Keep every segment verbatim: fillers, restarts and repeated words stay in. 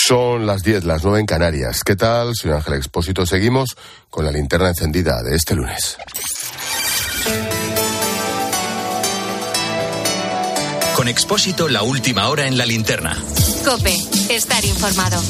Son las diez, las nueve en Canarias. ¿Qué tal? Soy Ángel Expósito. Seguimos con la linterna encendida de este lunes. Con Expósito, la última hora en la linterna. COPE, estar informado.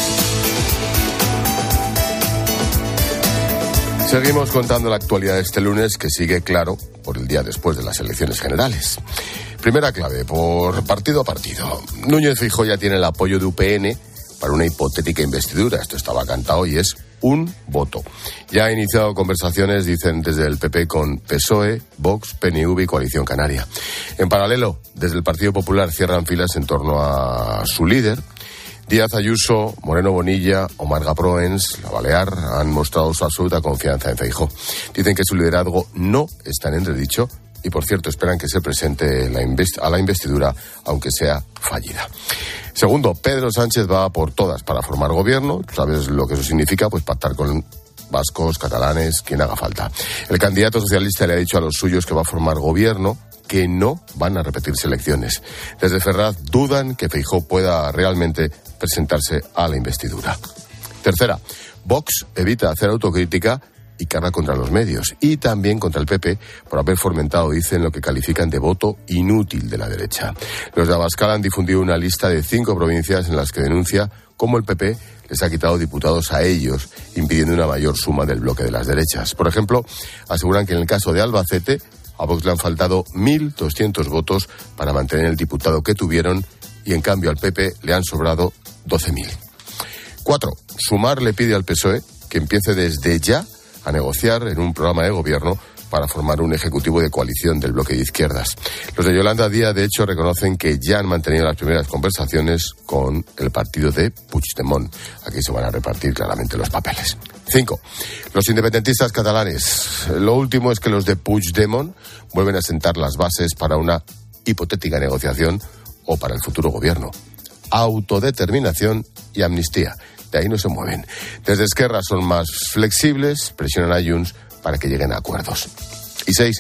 Seguimos contando la actualidad de este lunes, que sigue, claro, por el día después de las elecciones generales. Primera clave, por partido a partido. Núñez Feijóo ya tiene el apoyo de U P N para una hipotética investidura. Esto estaba cantado y es un voto. Ya ha iniciado conversaciones, dicen desde el P P, con P S O E, Vox, P N V y Coalición Canaria. En paralelo, desde el Partido Popular cierran filas en torno a su líder. Díaz Ayuso, Moreno Bonilla o Marga Proens, la Balear, han mostrado su absoluta confianza en Feijóo. Dicen que su liderazgo no está en entredicho y, por cierto, esperan que se presente la invest- a la investidura, aunque sea fallida. Segundo, Pedro Sánchez va por todas para formar gobierno. ¿Sabes lo que eso significa? Pues pactar con vascos, catalanes, quien haga falta. El candidato socialista le ha dicho a los suyos que va a formar gobierno, que no van a repetirse elecciones. Desde Ferraz dudan que Feijóo pueda realmente presentarse a la investidura. Tercera, Vox evita hacer autocrítica y carga contra los medios y también contra el P P por haber fomentado, dicen, lo que califican de voto inútil de la derecha. Los de Abascal han difundido una lista de cinco provincias en las que denuncia cómo el P P les ha quitado diputados a ellos, impidiendo una mayor suma del bloque de las derechas. Por ejemplo, aseguran que en el caso de Albacete a Vox le han faltado mil doscientos votos para mantener el diputado que tuvieron y en cambio al P P le han sobrado doce mil. Cuatro, Sumar le pide al P S O E que empiece desde ya a negociar en un programa de gobierno para formar un ejecutivo de coalición del bloque de izquierdas. Los de Yolanda Díaz, de hecho, reconocen que ya han mantenido las primeras conversaciones con el partido de Puigdemont. Aquí se van a repartir claramente los papeles. Cinco, los independentistas catalanes. Lo último es que los de Puigdemont vuelven a sentar las bases para una hipotética negociación o para el futuro gobierno. Autodeterminación y amnistía. De ahí no se mueven. Desde Esquerra son más flexibles, presionan a Junts para que lleguen a acuerdos. Y seis,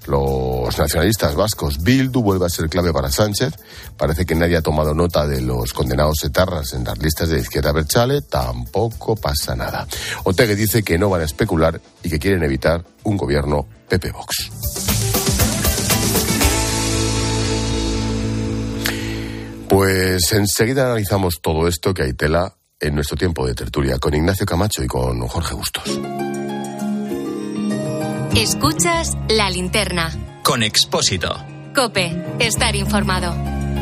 los nacionalistas vascos. Bildu vuelve a ser clave para Sánchez. Parece que nadie ha tomado nota de los condenados etarras en las listas de izquierda abertzale. Tampoco pasa nada. Otegi dice que no van a especular y que quieren evitar un gobierno P P-Vox. Pues enseguida analizamos todo esto, que hay tela, en nuestro tiempo de tertulia con Ignacio Camacho y con Jorge Bustos. Escuchas La Linterna. Con Expósito. COPE, estar informado.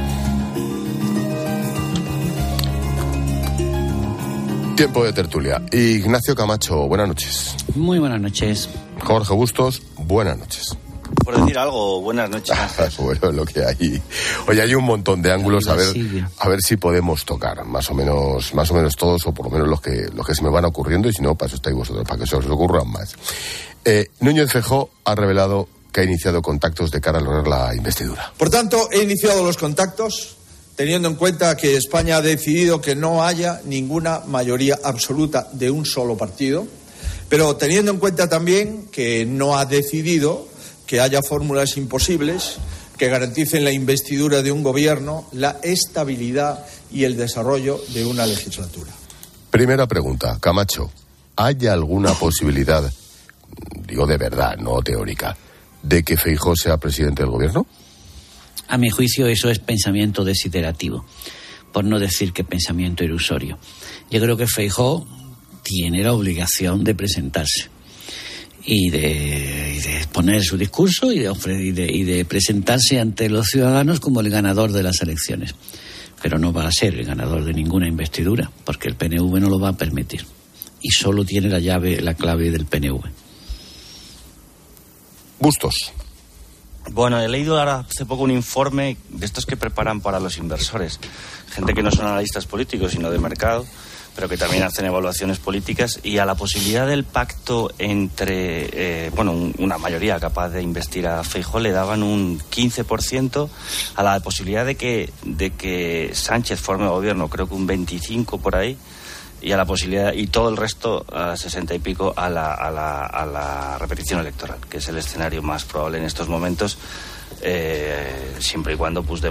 Tiempo de tertulia. Ignacio Camacho, buenas noches. Muy buenas noches. Jorge Bustos, buenas noches. Por decir algo, buenas noches. Bueno, lo que hay. Oye, hay un montón de ángulos, a ver, a ver si podemos tocar, más o menos, más o menos todos, o por lo menos los que, los que se me van ocurriendo, y si no, para eso estáis vosotros, para que se os ocurran más. Eh, Núñez Feijóo ha revelado que ha iniciado contactos de cara a lograr la investidura. Por tanto, he iniciado los contactos teniendo en cuenta que España ha decidido que no haya ninguna mayoría absoluta de un solo partido, pero teniendo en cuenta también que no ha decidido que haya fórmulas imposibles que garanticen la investidura de un gobierno, la estabilidad y el desarrollo de una legislatura. Primera pregunta, Camacho, ¿hay alguna posibilidad, digo de verdad, no teórica, de que Feijóo sea presidente del gobierno? A mi juicio eso es pensamiento desiderativo, por no decir que pensamiento ilusorio. Yo creo que Feijóo tiene la obligación de presentarse y de, y de exponer su discurso y de, ofrecer, y, de, y de presentarse ante los ciudadanos como el ganador de las elecciones. Pero no va a ser el ganador de ninguna investidura, porque el P N V no lo va a permitir. Y solo tiene la llave, la clave del P N V. Bustos. Bueno, he leído ahora hace poco un informe de estos que preparan para los inversores. Gente que no son analistas políticos, sino de mercado, pero que también hacen evaluaciones políticas, y a la posibilidad del pacto entre, eh, bueno, un, una mayoría capaz de investir a Feijóo le daban un quince por ciento, a la posibilidad de que, de que Sánchez forme gobierno, creo que un veinticinco por ahí, y a la posibilidad, y todo el resto, a sesenta y pico, a la, a la, a la repetición electoral, que es el escenario más probable en estos momentos, eh, siempre y cuando Puigdemont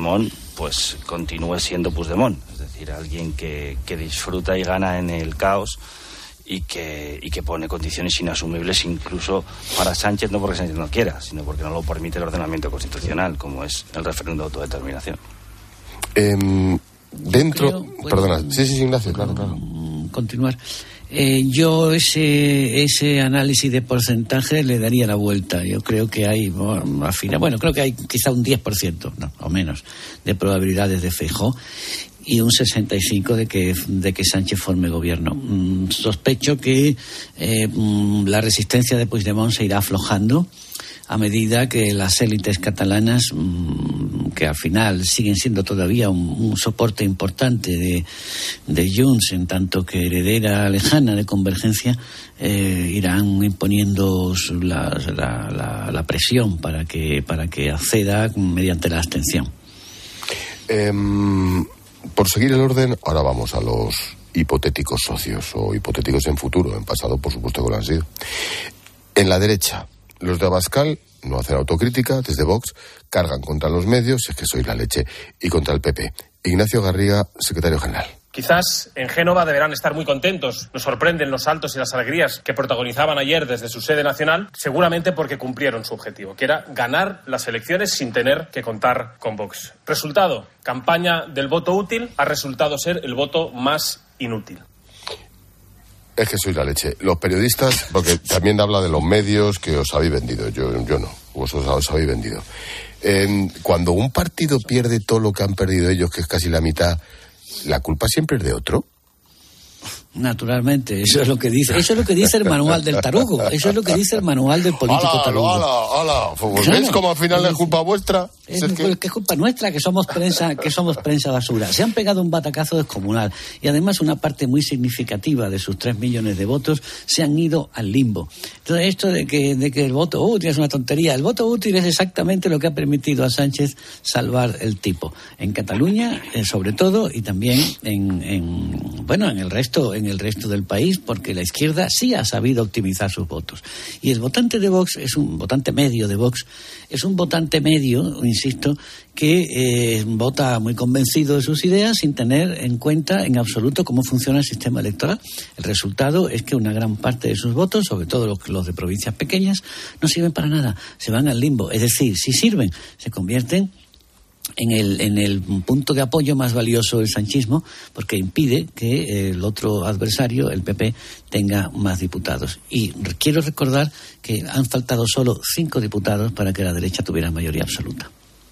pues continúe siendo Puigdemont, es decir, alguien que, que disfruta y gana en el caos y que, y que pone condiciones inasumibles incluso para Sánchez, no porque Sánchez no quiera, sino porque no lo permite el ordenamiento constitucional, como es el referéndum de autodeterminación. Eh, dentro... Creo, perdona, bueno, sí, sí, sí, Ignacio, claro, claro. Continuar. Eh, yo ese ese análisis de porcentaje le daría la vuelta. Yo creo que hay, bueno, al final, bueno, creo que hay quizá un diez por ciento, no, o menos, de probabilidades de Feijóo y un sesenta y cinco por ciento de que de que Sánchez forme gobierno. Mm, sospecho que eh, mm, la resistencia de Puigdemont se irá aflojando a medida que las élites catalanas, mmm, que al final siguen siendo todavía un, un soporte importante de, de Junts, en tanto que heredera lejana de Convergencia, eh, irán imponiendo la, la, la, la presión para que, para que acceda mediante la abstención. Eh, por seguir el orden, ahora vamos a los hipotéticos socios, o hipotéticos en futuro, en pasado por supuesto que lo han sido. En la derecha, los de Abascal no hacen autocrítica, desde Vox cargan contra los medios, es que soy la leche, y contra el P P. Ignacio Garriga, secretario general. Quizás en Génova deberán estar muy contentos. Nos sorprenden los saltos y las alegrías que protagonizaban ayer desde su sede nacional, seguramente porque cumplieron su objetivo, que era ganar las elecciones sin tener que contar con Vox. Resultado, campaña del voto útil ha resultado ser el voto más inútil. Es que sois la leche. Los periodistas, porque también habla de los medios que os habéis vendido. Yo, yo no, vosotros os habéis vendido. Eh, cuando un partido pierde todo lo que han perdido ellos, que es casi la mitad, ¿la culpa siempre es de otro? Naturalmente, eso es lo que dice, eso es lo que dice el manual del tarugo, eso es lo que dice el manual del político ¡Hala, tarugo. hala, hala! Pues Claro. ¿Ves cómo al final es culpa vuestra? Es, es que... que es culpa nuestra, que somos prensa, que somos prensa basura. Se han pegado un batacazo descomunal y además una parte muy significativa de sus tres millones de votos se han ido al limbo. Entonces esto de que, de que el voto útil es una tontería, el voto útil es exactamente lo que ha permitido a Sánchez salvar el tipo. En Cataluña, eh, sobre todo, y también en, en bueno, en el resto, en el resto del país, porque la izquierda sí ha sabido optimizar sus votos. Y el votante de Vox es un votante medio de Vox, es un votante medio, insisto, que eh, vota muy convencido de sus ideas sin tener en cuenta en absoluto cómo funciona el sistema electoral. El resultado es que una gran parte de sus votos, sobre todo los, los de provincias pequeñas, no sirven para nada, se van al limbo. Es decir, si sirven, se convierten en el, en el punto de apoyo más valioso del sanchismo, porque impide que el otro adversario, el P P, tenga más diputados. Y quiero recordar que han faltado solo cinco diputados para que la derecha tuviera mayoría absoluta.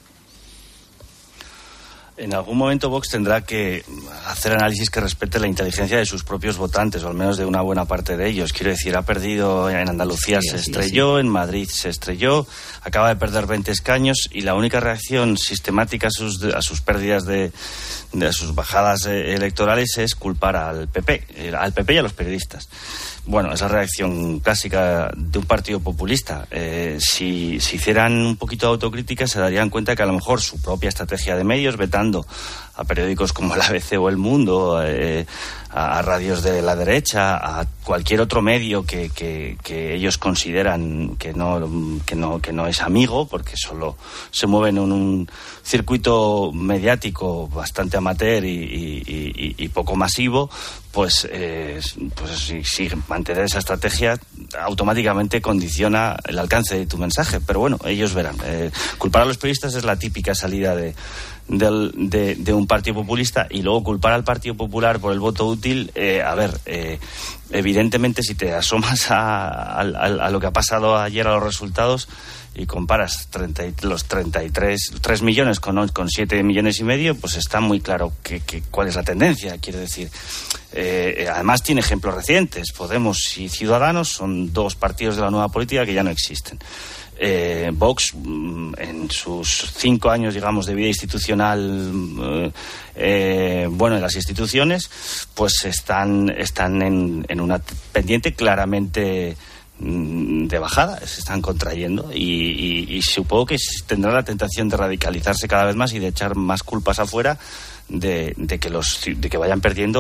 En algún momento Vox tendrá que hacer análisis que respete la inteligencia de sus propios votantes, o al menos de una buena parte de ellos. Quiero decir, ha perdido en Andalucía, sí, se así, estrelló, así. En Madrid se estrelló, acaba de perder veinte escaños y la única reacción sistemática a sus, a sus pérdidas de, de a sus bajadas electorales es culpar al P P, al P P y a los periodistas. Bueno, es la reacción clásica de un partido populista. Eh, si, si hicieran un poquito de autocrítica se darían cuenta que a lo mejor su propia estrategia de medios, vetando a periódicos como el A B C o El Mundo, eh, a, a radios de la derecha, a cualquier otro medio que, que, que ellos consideran que no, que, no, que no es amigo, porque solo se mueven en un circuito mediático bastante amateur y, y, y, y poco masivo, pues, eh, pues si, si mantener esa estrategia automáticamente condiciona el alcance de tu mensaje. Pero bueno, ellos verán. Eh, culpar a los periodistas es la típica salida de Del, de, de un partido populista, y luego culpar al Partido Popular por el voto útil. Eh, a ver, eh, evidentemente si te asomas a, a, a lo que ha pasado ayer, a los resultados, y comparas treinta, los treinta y tres tres millones con, con siete millones y medio, pues está muy claro que, que, cuál es la tendencia. Quiero decir, eh, además tiene ejemplos recientes. Podemos y Ciudadanos son dos partidos de la nueva política que ya no existen. Eh, Vox, en sus cinco años, digamos, de vida institucional, eh, bueno, en las instituciones, pues están, están en, en una pendiente claramente de bajada, se están contrayendo y, y, y supongo que tendrá la tentación de radicalizarse cada vez más y de echar más culpas afuera de, de que los de que vayan perdiendo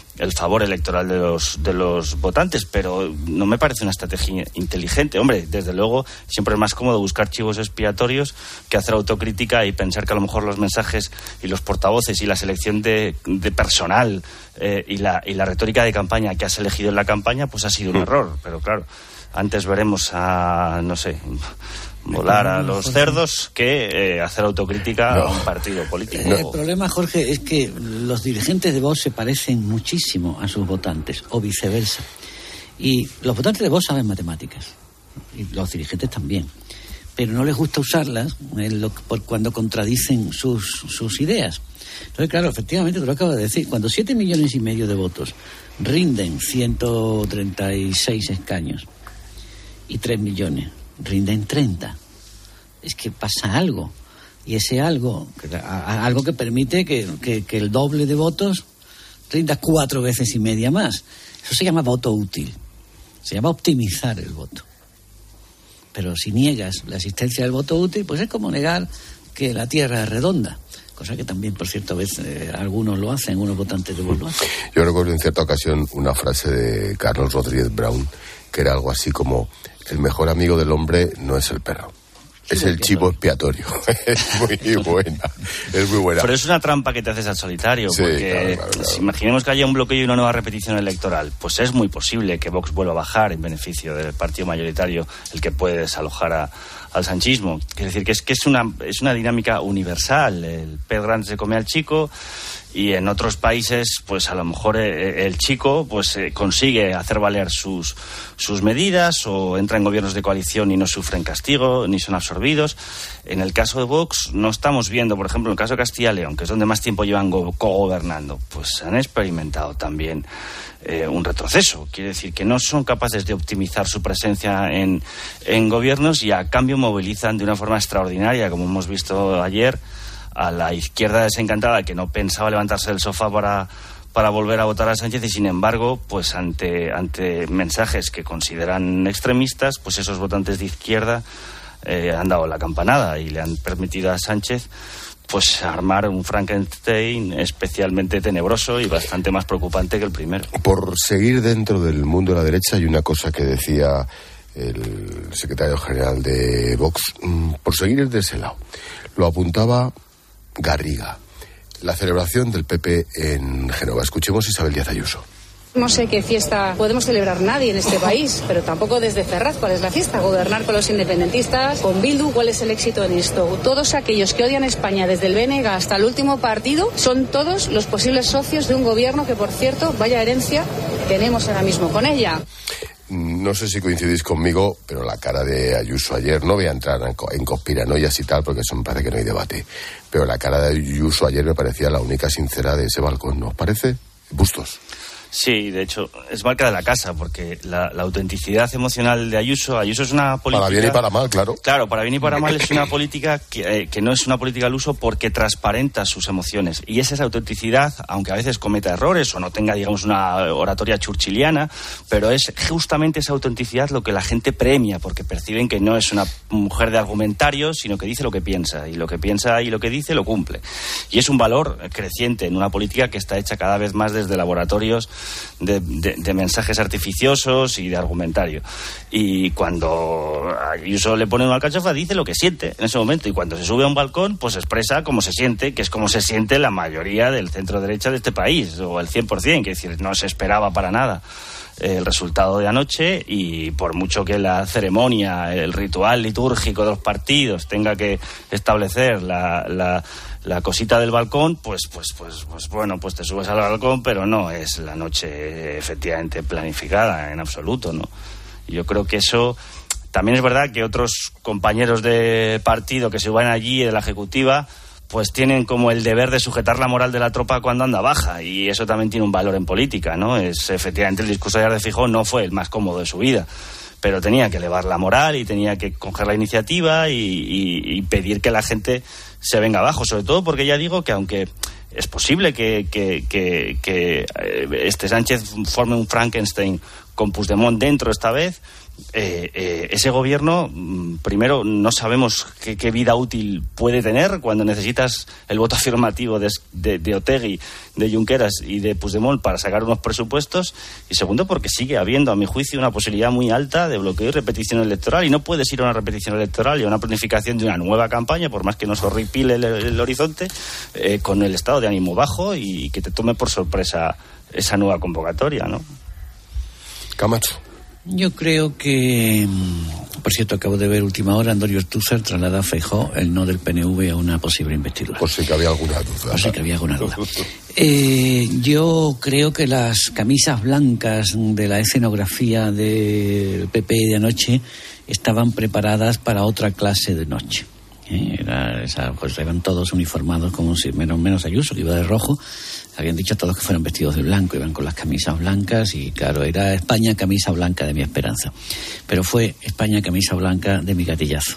el favor electoral de los de los votantes, pero no me parece una estrategia inteligente. Hombre, desde luego siempre es más cómodo buscar chivos expiatorios que hacer autocrítica y pensar que a lo mejor los mensajes y los portavoces y la selección de, de personal eh, y la y la retórica de campaña que has elegido en la campaña pues ha sido un error. Pero claro, antes veremos a, no sé, volar a los cerdos que eh, hacer autocrítica no. a un partido político. No. El problema, Jorge, es que los dirigentes de Vox se parecen muchísimo a sus votantes, o viceversa. Y los votantes de Vox saben matemáticas, y los dirigentes también, pero no les gusta usarlas en lo, por cuando contradicen sus, sus ideas. Entonces, claro, efectivamente, te lo acabo de decir, cuando siete millones y medio de votos rinden ciento treinta y seis escaños y tres millones rinden treinta. Es que pasa algo. Y ese algo, algo que permite que, que, que el doble de votos rinda cuatro veces y media más. Eso se llama voto útil. Se llama optimizar el voto. Pero si niegas la existencia del voto útil, pues es como negar que la Tierra es redonda. Cosa que también, por cierto, a veces eh, algunos lo hacen, unos votantes de Vox lo hacen. Yo recuerdo en cierta ocasión una frase de Carlos Rodríguez Brown, que era algo así como: el mejor amigo del hombre no es el perro, es el chivo expiatorio. Es muy buena, es muy buena. Pero es una trampa que te haces al solitario, sí, porque claro, claro, claro. Si imaginemos que haya un bloqueo y una nueva repetición electoral, pues es muy posible que Vox vuelva a bajar en beneficio del partido mayoritario, el que puede desalojar a, al sanchismo. Quiere decir que es que es una es una dinámica universal. El pez grande se come al chico. Y en otros países, pues a lo mejor el chico pues eh, consigue hacer valer sus sus medidas, o entra en gobiernos de coalición y no sufren castigo, ni son absorbidos. En el caso de Vox no estamos viendo, por ejemplo, en el caso de Castilla y León, que es donde más tiempo llevan go- cogobernando, pues han experimentado también eh, un retroceso. Quiere decir que no son capaces de optimizar su presencia en, en gobiernos, y a cambio movilizan de una forma extraordinaria, como hemos visto ayer, a la izquierda desencantada, que no pensaba levantarse del sofá para, para volver a votar a Sánchez, y sin embargo, pues ante, ante mensajes que consideran extremistas, pues esos votantes de izquierda eh, han dado la campanada y le han permitido a Sánchez pues armar un Frankenstein especialmente tenebroso y bastante más preocupante que el primero. Por seguir dentro del mundo de la derecha, hay una cosa que decía el secretario general de Vox, por seguir de ese lado, lo apuntaba Garriga, la celebración del P P en Génova. Escuchemos a Isabel Díaz Ayuso. No sé qué fiesta podemos celebrar nadie en este país, pero tampoco desde Ferraz. ¿Cuál es la fiesta? Gobernar con los independentistas, con Bildu. ¿Cuál es el éxito en esto? Todos aquellos que odian a España, desde el B N G hasta el último partido, son todos los posibles socios de un gobierno que, por cierto, vaya herencia tenemos ahora mismo con ella. No sé si coincidís conmigo, pero la cara de Ayuso ayer, no voy a entrar en conspiranoias y tal, porque eso me parece que no hay debate, pero la cara de Ayuso ayer me parecía la única sincera de ese balcón, ¿no os parece? Bustos. Sí, de hecho, es marca de la casa, porque la, la autenticidad emocional de Ayuso, Ayuso es una política... Para bien y para mal, claro. Claro, para bien y para mal es una política que, eh, que no es una política al uso porque transparenta sus emociones. Y es esa autenticidad, aunque a veces cometa errores o no tenga, digamos, una oratoria churchiliana, pero es justamente esa autenticidad lo que la gente premia, porque perciben que no es una mujer de argumentarios, sino que dice lo que piensa, y lo que piensa y lo que dice lo cumple. Y es un valor creciente en una política que está hecha cada vez más desde laboratorios De, de, de mensajes artificiosos y de argumentario. Y cuando Ayuso le pone una alcachofa, dice lo que siente en ese momento, y cuando se sube a un balcón, pues expresa cómo se siente, que es como se siente la mayoría del centro derecha de este país, o el cien por ciento, que es decir, no se esperaba para nada el resultado de anoche, y por mucho que la ceremonia, el ritual litúrgico de los partidos tenga que establecer la, la la cosita del balcón, pues, pues, pues, pues bueno, pues te subes al balcón, pero no es la noche efectivamente planificada en absoluto, ¿no? Y yo creo que eso también es verdad que otros compañeros de partido que se van allí de la ejecutiva, pues tienen como el deber de sujetar la moral de la tropa cuando anda baja, y eso también tiene un valor en política, ¿no? Es efectivamente el discurso de ayer de Feijóo no fue el más cómodo de su vida, pero tenía que elevar la moral y tenía que coger la iniciativa y, y, y pedir que la gente se venga abajo, sobre todo porque ya digo que aunque es posible que, que, que, que este Sánchez forme un Frankenstein con Puigdemont dentro esta vez, eh, eh, ese gobierno, primero, no sabemos qué, qué vida útil puede tener cuando necesitas el voto afirmativo de, de, de Otegi, de Junqueras y de Puigdemont para sacar unos presupuestos, y segundo, porque sigue habiendo, a mi juicio, una posibilidad muy alta de bloqueo y repetición electoral, y no puedes ir a una repetición electoral y a una planificación de una nueva campaña, por más que nos horripile el, el horizonte, eh, con el estado de ánimo bajo y que te tome por sorpresa esa nueva convocatoria, ¿no? Camacho. Yo creo que, por cierto, acabo de ver última hora, Antonio Ortúzar traslada a Feijóo el no del P N V a una posible investidura. Por si que había alguna duda. Por si que había alguna duda. Eh, yo creo que las camisas blancas de la escenografía del P P de anoche estaban preparadas para otra clase de noche. ¿Eh? Era esa, pues eran todos uniformados, como si menos, menos Ayuso, que iba de rojo. Habían dicho todos que fueron vestidos de blanco, iban con las camisas blancas, y claro, era España camisa blanca de mi esperanza. Pero fue España camisa blanca de mi gatillazo.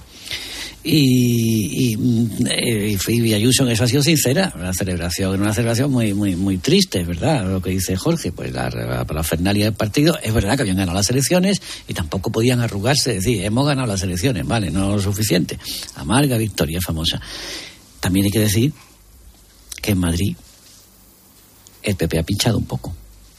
Y, y, y Ayuso en eso ha sido sincera. Una celebración, una celebración muy, muy, muy triste, ¿verdad? Lo que dice Jorge, pues la, la parafernalia del partido. Es verdad que habían ganado las elecciones y tampoco podían arrugarse, es decir, hemos ganado las elecciones, vale, no lo suficiente. Amarga victoria famosa. También hay que decir que en Madrid el P P ha pinchado un poco.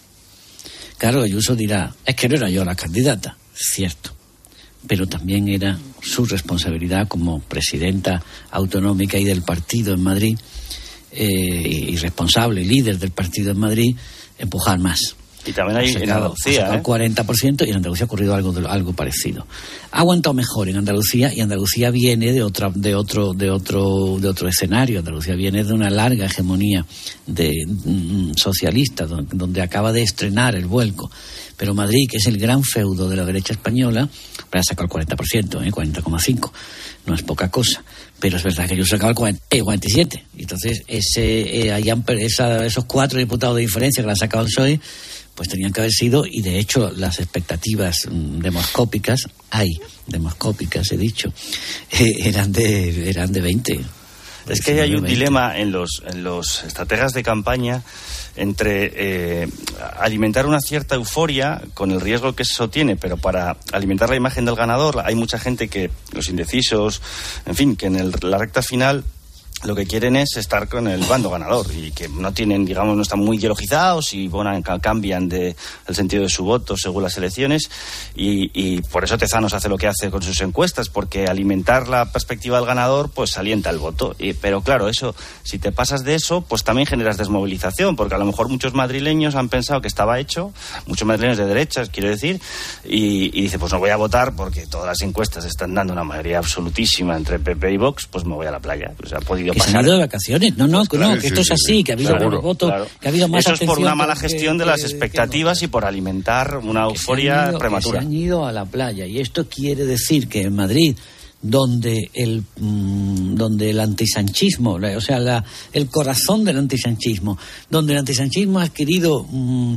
Claro, Ayuso dirá, es que no era yo la candidata, cierto, pero también era su responsabilidad como presidenta autonómica y del partido en Madrid, eh, y responsable y líder del partido en Madrid, empujar más. Y también hay en Andalucía, ¿eh? El cuarenta por ciento, y en Andalucía ha ocurrido algo, de, algo parecido. Ha aguantado mejor en Andalucía, y Andalucía viene de otra, de otro, de otro, de otro escenario. Andalucía viene de una larga hegemonía de mm, socialista, donde, donde acaba de estrenar el vuelco. Pero Madrid, que es el gran feudo de la derecha española, ha sacado el cuarenta por ciento, ¿eh? cuarenta coma cinco por ciento. No es poca cosa. Pero es verdad que yo sacaba el cuarenta, eh, cuarenta y siete por ciento. Entonces, ese, eh, hayan, esa, esos cuatro diputados de diferencia que la ha sacado el P S O E, pues tenían que haber sido, y de hecho las expectativas mm, demoscópicas, hay demoscópicas, he dicho, eh, eran de eran de veinte. Es que hay un veinte. Dilema en los, en los estrategas de campaña entre eh, alimentar una cierta euforia con el riesgo que eso tiene, pero para alimentar la imagen del ganador hay mucha gente que, los indecisos, en fin, que en el, la recta final lo que quieren es estar con el bando ganador y que no tienen, digamos, no están muy ideologizados y bueno, cambian de, el sentido de su voto según las elecciones, y, y por eso Tezanos hace lo que hace con sus encuestas, porque alimentar la perspectiva del ganador pues alienta el voto. Y, pero claro, eso, si te pasas de eso, pues también generas desmovilización, porque a lo mejor muchos madrileños han pensado que estaba hecho, muchos madrileños de derechas, quiero decir, y, y dice, pues no voy a votar porque todas las encuestas están dando una mayoría absolutísima entre P P y Vox, pues me voy a la playa. Pues ha podido que se han ido de vacaciones. No, no, pues claro, no, que sí, esto sí, es así, sí, que ha habido claro, menos votos, claro. que ha habido más atención. Eso es por una mala que, gestión que, de las que, expectativas que no. Y por alimentar una que euforia ido, prematura. Que se han ido a la playa, y esto quiere decir que en Madrid, donde el mmm, donde el antisanchismo, o sea, la, el corazón del antisanchismo, donde el antisanchismo ha adquirido mmm,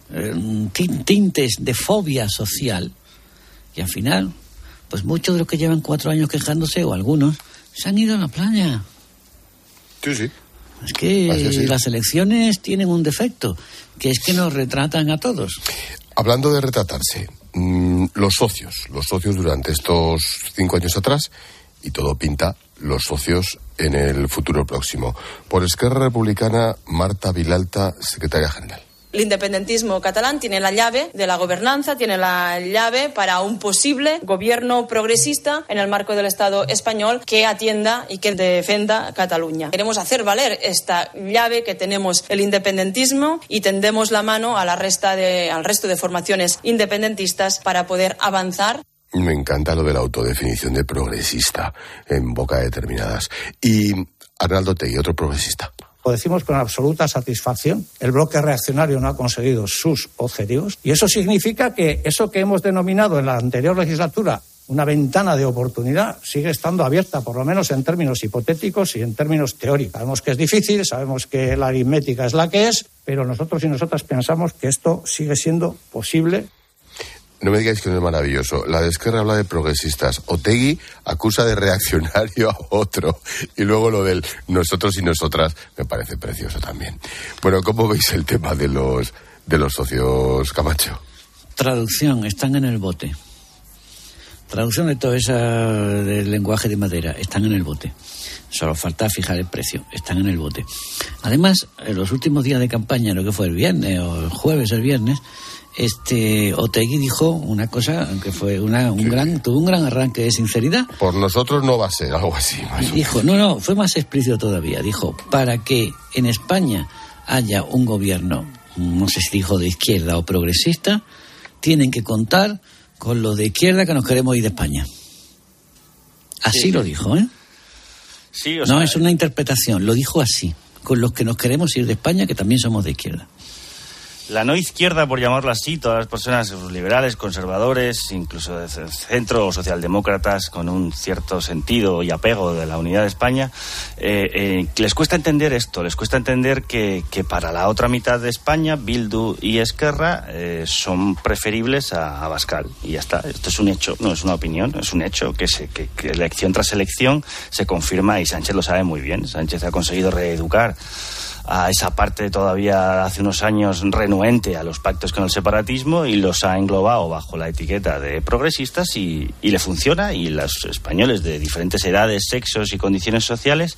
tintes de fobia social, y al final, pues muchos de los que llevan cuatro años quejándose, o algunos, se han ido a la playa. Sí, sí. Es que sí. Las elecciones tienen un defecto, que es que nos retratan a todos. Hablando de retratarse, mmm, los socios, los socios durante estos cinco años atrás, y todo pinta, los socios en el futuro próximo. Por Esquerra Republicana, Marta Vilalta, secretaria general. El independentismo catalán tiene la llave de la gobernanza, tiene la llave para un posible gobierno progresista en el marco del Estado español que atienda y que defienda Cataluña. Queremos hacer valer esta llave que tenemos el independentismo y tendemos la mano a la resta de, al resto de formaciones independentistas para poder avanzar. Me encanta lo de la autodefinición de progresista en boca de determinadas. Y Arnaldo Otegi, otro progresista. Lo decimos con absoluta satisfacción. El bloque reaccionario no ha conseguido sus objetivos y eso significa que eso que hemos denominado en la anterior legislatura una ventana de oportunidad sigue estando abierta, por lo menos en términos hipotéticos y en términos teóricos. Sabemos que es difícil, sabemos que la aritmética es la que es, pero nosotros y nosotras pensamos que esto sigue siendo posible. No me digáis que no es maravilloso. La de Esquerra habla de progresistas. Otegi acusa de reaccionario a otro. Y luego lo del nosotros y nosotras me parece precioso también. Bueno, ¿cómo veis el tema de los de los socios, Camacho? Traducción, están en el bote. Traducción de todo eso del lenguaje de madera. Están en el bote. Solo falta fijar el precio. Están en el bote. Además, en los últimos días de campaña, lo que fue el viernes o el jueves, el viernes, este Otegi dijo una cosa que fue una, un sí. gran, tuvo un gran arranque de sinceridad. Por nosotros no va a ser algo así. Más dijo, no, no, fue más explícito todavía. Dijo, para que en España haya un gobierno, no sé si dijo de izquierda o progresista, tienen que contar con los de izquierda que nos queremos ir de España. Así sí. lo dijo, ¿eh? Sí, o no sea, es una interpretación, lo dijo así, con los que nos queremos ir de España, que también somos de izquierda. La no izquierda, por llamarlo así, todas las personas liberales, conservadores, incluso de centro o socialdemócratas con un cierto sentido y apego de la unidad de España, eh, eh, les cuesta entender esto, les cuesta entender que, que para la otra mitad de España, Bildu y Esquerra eh, son preferibles a Abascal. Y ya está, esto es un hecho, no es una opinión, es un hecho que, se, que, que elección tras elección se confirma y Sánchez lo sabe muy bien. Sánchez ha conseguido reeducar a esa parte todavía hace unos años renuente a los pactos con el separatismo y los ha englobado bajo la etiqueta de progresistas y, y le funciona, y los españoles de diferentes edades, sexos y condiciones sociales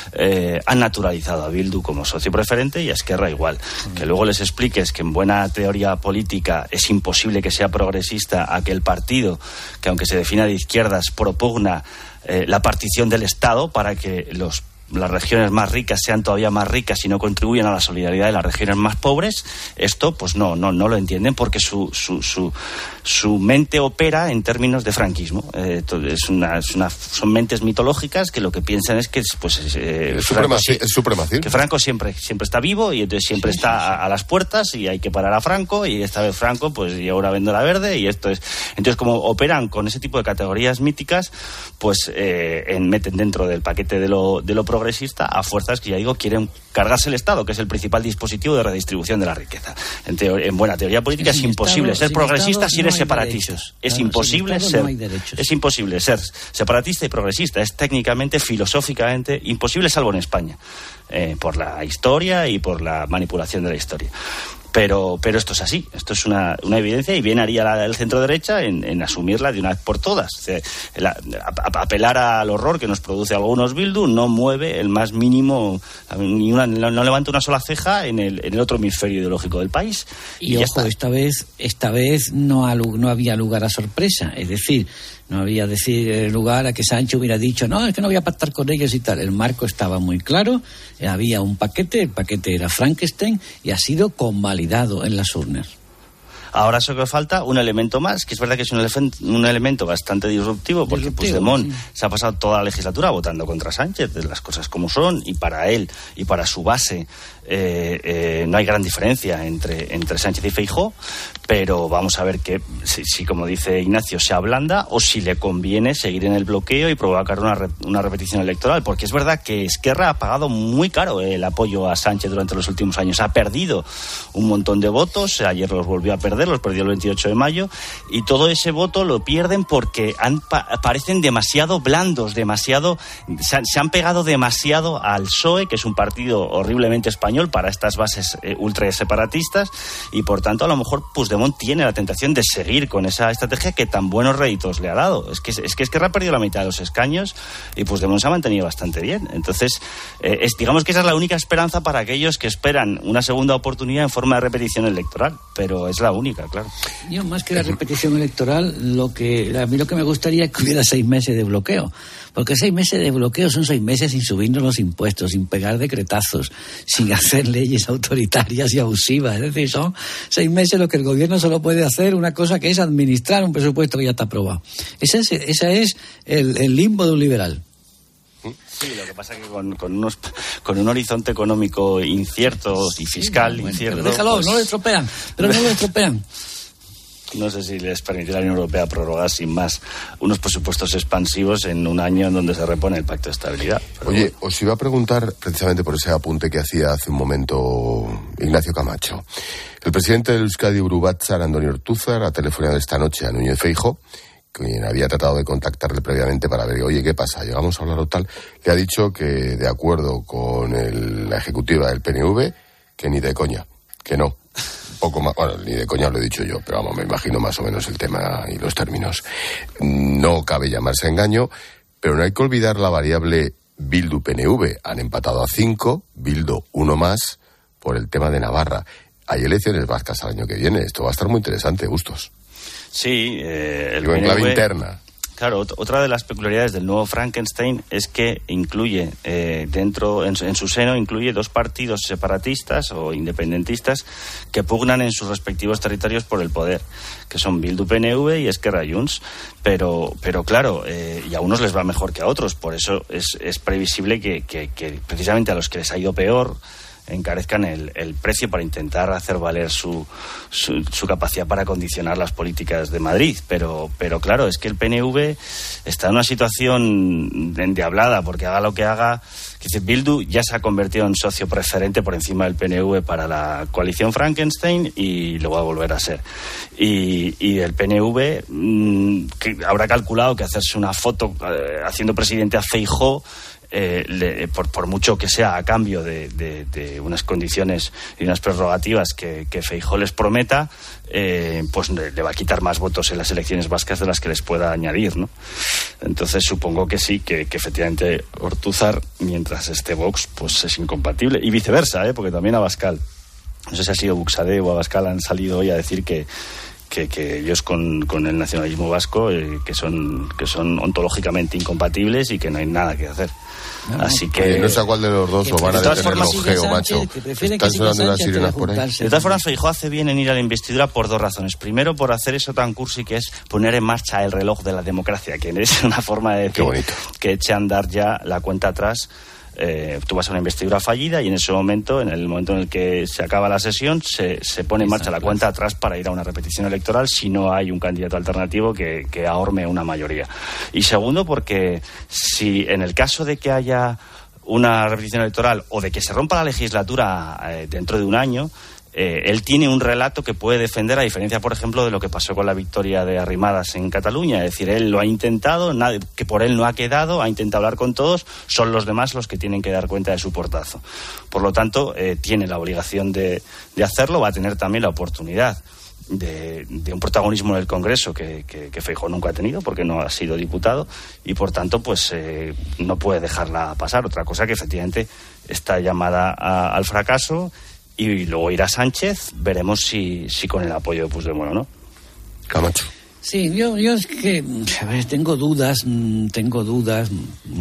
eh, han naturalizado a Bildu como socio preferente y a Esquerra igual. Mm. Que luego les expliques que en buena teoría política es imposible que sea progresista aquel partido que, aunque se defina de izquierdas, propugna eh, la partición del Estado para que los las regiones más ricas sean todavía más ricas y no contribuyan a la solidaridad de las regiones más pobres. Esto pues no no no lo entienden, porque su su su, su mente opera en términos de franquismo. Eh, es una, es una son mentes mitológicas que lo que piensan es que pues eh, es Franco, supremacia, es supremacia. que Franco siempre siempre está vivo y entonces siempre sí, está sí, sí. A, a las puertas y hay que parar a Franco, y esta vez Franco pues y ahora vendo la verde, y esto es entonces como operan con ese tipo de categorías míticas, pues eh, en, meten dentro del paquete de lo de lo progresista a fuerzas que, ya digo, quieren cargarse el Estado, que es el principal dispositivo de redistribución de la riqueza. En, teor- en buena teoría política sin es imposible Estado, ser progresista Estado, si eres no separatista. Es claro, imposible ser. No es imposible ser separatista y progresista. Es técnicamente, filosóficamente imposible, salvo en España, eh, por la historia y por la manipulación de la historia. Pero, pero esto es así, esto es una, una evidencia, y bien haría la, el centro derecha en, en asumirla de una vez por todas. O sea, la, a, a, apelar al horror que nos produce algunos Bildu no mueve el más mínimo, ni una, no levanta una sola ceja en el, en el otro hemisferio ideológico del país. Y, y ojo, está. esta vez, esta vez no, ha, no había lugar a sorpresa, es decir, no había decir lugar a que Sánchez hubiera dicho, no, es que no voy a pactar con ellos y tal. El marco estaba muy claro, había un paquete, el paquete era Frankenstein y ha sido convalidado en las urnas. Ahora solo falta un elemento más, que es verdad que es un, elefen- un elemento bastante disruptivo, porque disruptivo, Puigdemont sí. se ha pasado toda la legislatura votando contra Sánchez, de las cosas como son, y para él y para su base eh, eh, no hay gran diferencia entre, entre Sánchez y Feijóo, pero vamos a ver que si, si, como dice Ignacio, se ablanda o si le conviene seguir en el bloqueo y provocar una, re- una repetición electoral, porque es verdad que Esquerra ha pagado muy caro el apoyo a Sánchez durante los últimos años, ha perdido un montón de votos, ayer los volvió a perder, los perdió el veintiocho de mayo, y todo ese voto lo pierden porque han, pa- parecen demasiado blandos, demasiado se han, se han pegado demasiado al P S O E, que es un partido horriblemente español para estas bases eh, ultra separatistas, y por tanto a lo mejor Puigdemont tiene la tentación de seguir con esa estrategia que tan buenos réditos le ha dado. Es que es que Esquerra ha perdido la mitad de los escaños y Puigdemont se ha mantenido bastante bien. Entonces, eh, es, digamos que esa es la única esperanza para aquellos que esperan una segunda oportunidad en forma de repetición electoral, pero es la única, claro. Yo, más que la repetición electoral, lo que a mí lo que me gustaría es que hubiera seis meses de bloqueo, porque seis meses de bloqueo son seis meses sin subirnos los impuestos, sin pegar decretazos, sin hacer leyes autoritarias y abusivas. Es decir, son seis meses lo que el gobierno solo puede hacer, una cosa que es administrar un presupuesto que ya está aprobado. Ese es, ese es el, el limbo de un liberal. Sí, lo que pasa es que con, con, unos, con un horizonte económico incierto y fiscal sí, bueno, incierto... Pero déjalo, pues... no lo estropean, pero no lo estropean. No sé si les permitirá a la Unión Europea prorrogar sin más unos presupuestos expansivos en un año en donde se repone el Pacto de Estabilidad. Pero Oye, bueno. os iba a preguntar precisamente por ese apunte que hacía hace un momento Ignacio Camacho. El presidente del Euskadi Buru Batzar, Andoni Ortúzar, ha telefonado esta noche a Núñez Feijóo, quien había tratado de contactarle previamente para ver, oye, ¿qué pasa? ¿Llegamos a hablar o tal? Le ha dicho que, de acuerdo con el, la ejecutiva del P N V, que ni de coña, que no. poco más, bueno, ni de coña lo he dicho yo, pero vamos, me imagino más o menos el tema y los términos. No cabe llamarse engaño, pero no hay que olvidar la variable Bildu-P N V. Han empatado a cinco, Bildu uno más, por el tema de Navarra. Hay elecciones vascas al año que viene. Esto va a estar muy interesante, Bustos. Sí, eh, el Digo, en clave interna. Claro, otra de las peculiaridades del nuevo Frankenstein es que incluye eh, dentro, en su, en su seno, incluye dos partidos separatistas o independentistas que pugnan en sus respectivos territorios por el poder, que son Bildu-P N V y Esquerra Junts. Pero, pero claro, eh, y a unos les va mejor que a otros, por eso es, es previsible que, que, que precisamente a los que les ha ido peor encarezcan el, el precio para intentar hacer valer su, su, su capacidad para condicionar las políticas de Madrid. Pero, pero claro, es que el P N V está en una situación endiablada, porque haga lo que haga, que dice, Bildu ya se ha convertido en socio preferente por encima del P N V para la coalición Frankenstein y lo va a volver a ser. Y, y el P N V mmm, que habrá calculado que hacerse una foto eh, haciendo presidente a Feijóo, Eh, le, por, por mucho que sea a cambio de, de, de unas condiciones y unas prerrogativas que, que Feijóo les prometa, eh, pues le, le va a quitar más votos en las elecciones vascas de las que les pueda añadir, ¿no? Entonces supongo que sí, que, que efectivamente Ortúzar, mientras esté Vox, pues es incompatible, y viceversa, ¿eh? Porque también Abascal, no sé si ha sido Buxadé o Abascal, han salido hoy a decir que Que, que ellos con, con el nacionalismo vasco eh, que son que son ontológicamente incompatibles y que no hay nada que hacer. No, Así que oye, no sé a cuál de los dos o van a detener los geo, macho. Están sonando las sirenas por ahí. De todas formas, Feijóo hace bien en ir a la investidura por dos razones. Primero, por hacer eso tan cursi que es poner en marcha el reloj de la democracia, que es una forma de decir que eche a andar ya la cuenta atrás. Eh, tú vas a una investidura fallida y en ese momento, en el momento en el que se acaba la sesión, se, se pone en marcha la cuenta atrás para ir a una repetición electoral si no hay un candidato alternativo que, que ahorme una mayoría. Y segundo, porque si en el caso de que haya una repetición electoral o de que se rompa la legislatura eh, dentro de un año, Eh, él tiene un relato que puede defender, a diferencia, por ejemplo, de lo que pasó con la victoria de Arrimadas en Cataluña. Es decir, él lo ha intentado, nadie, que por él no ha quedado, ha intentado hablar con todos, son los demás los que tienen que dar cuenta de su portazo. Por lo tanto, eh, tiene la obligación de, de hacerlo, va a tener también la oportunidad de, de un protagonismo en el Congreso que, que, que Feijóo nunca ha tenido porque no ha sido diputado y, por tanto, pues eh, no puede dejarla pasar. Otra cosa que, efectivamente, está llamada a, al fracaso. Y luego irá Sánchez, veremos si, si con el apoyo de Puigdemont o no. Camacho. Sí, yo, yo es que, a ver, tengo dudas, tengo dudas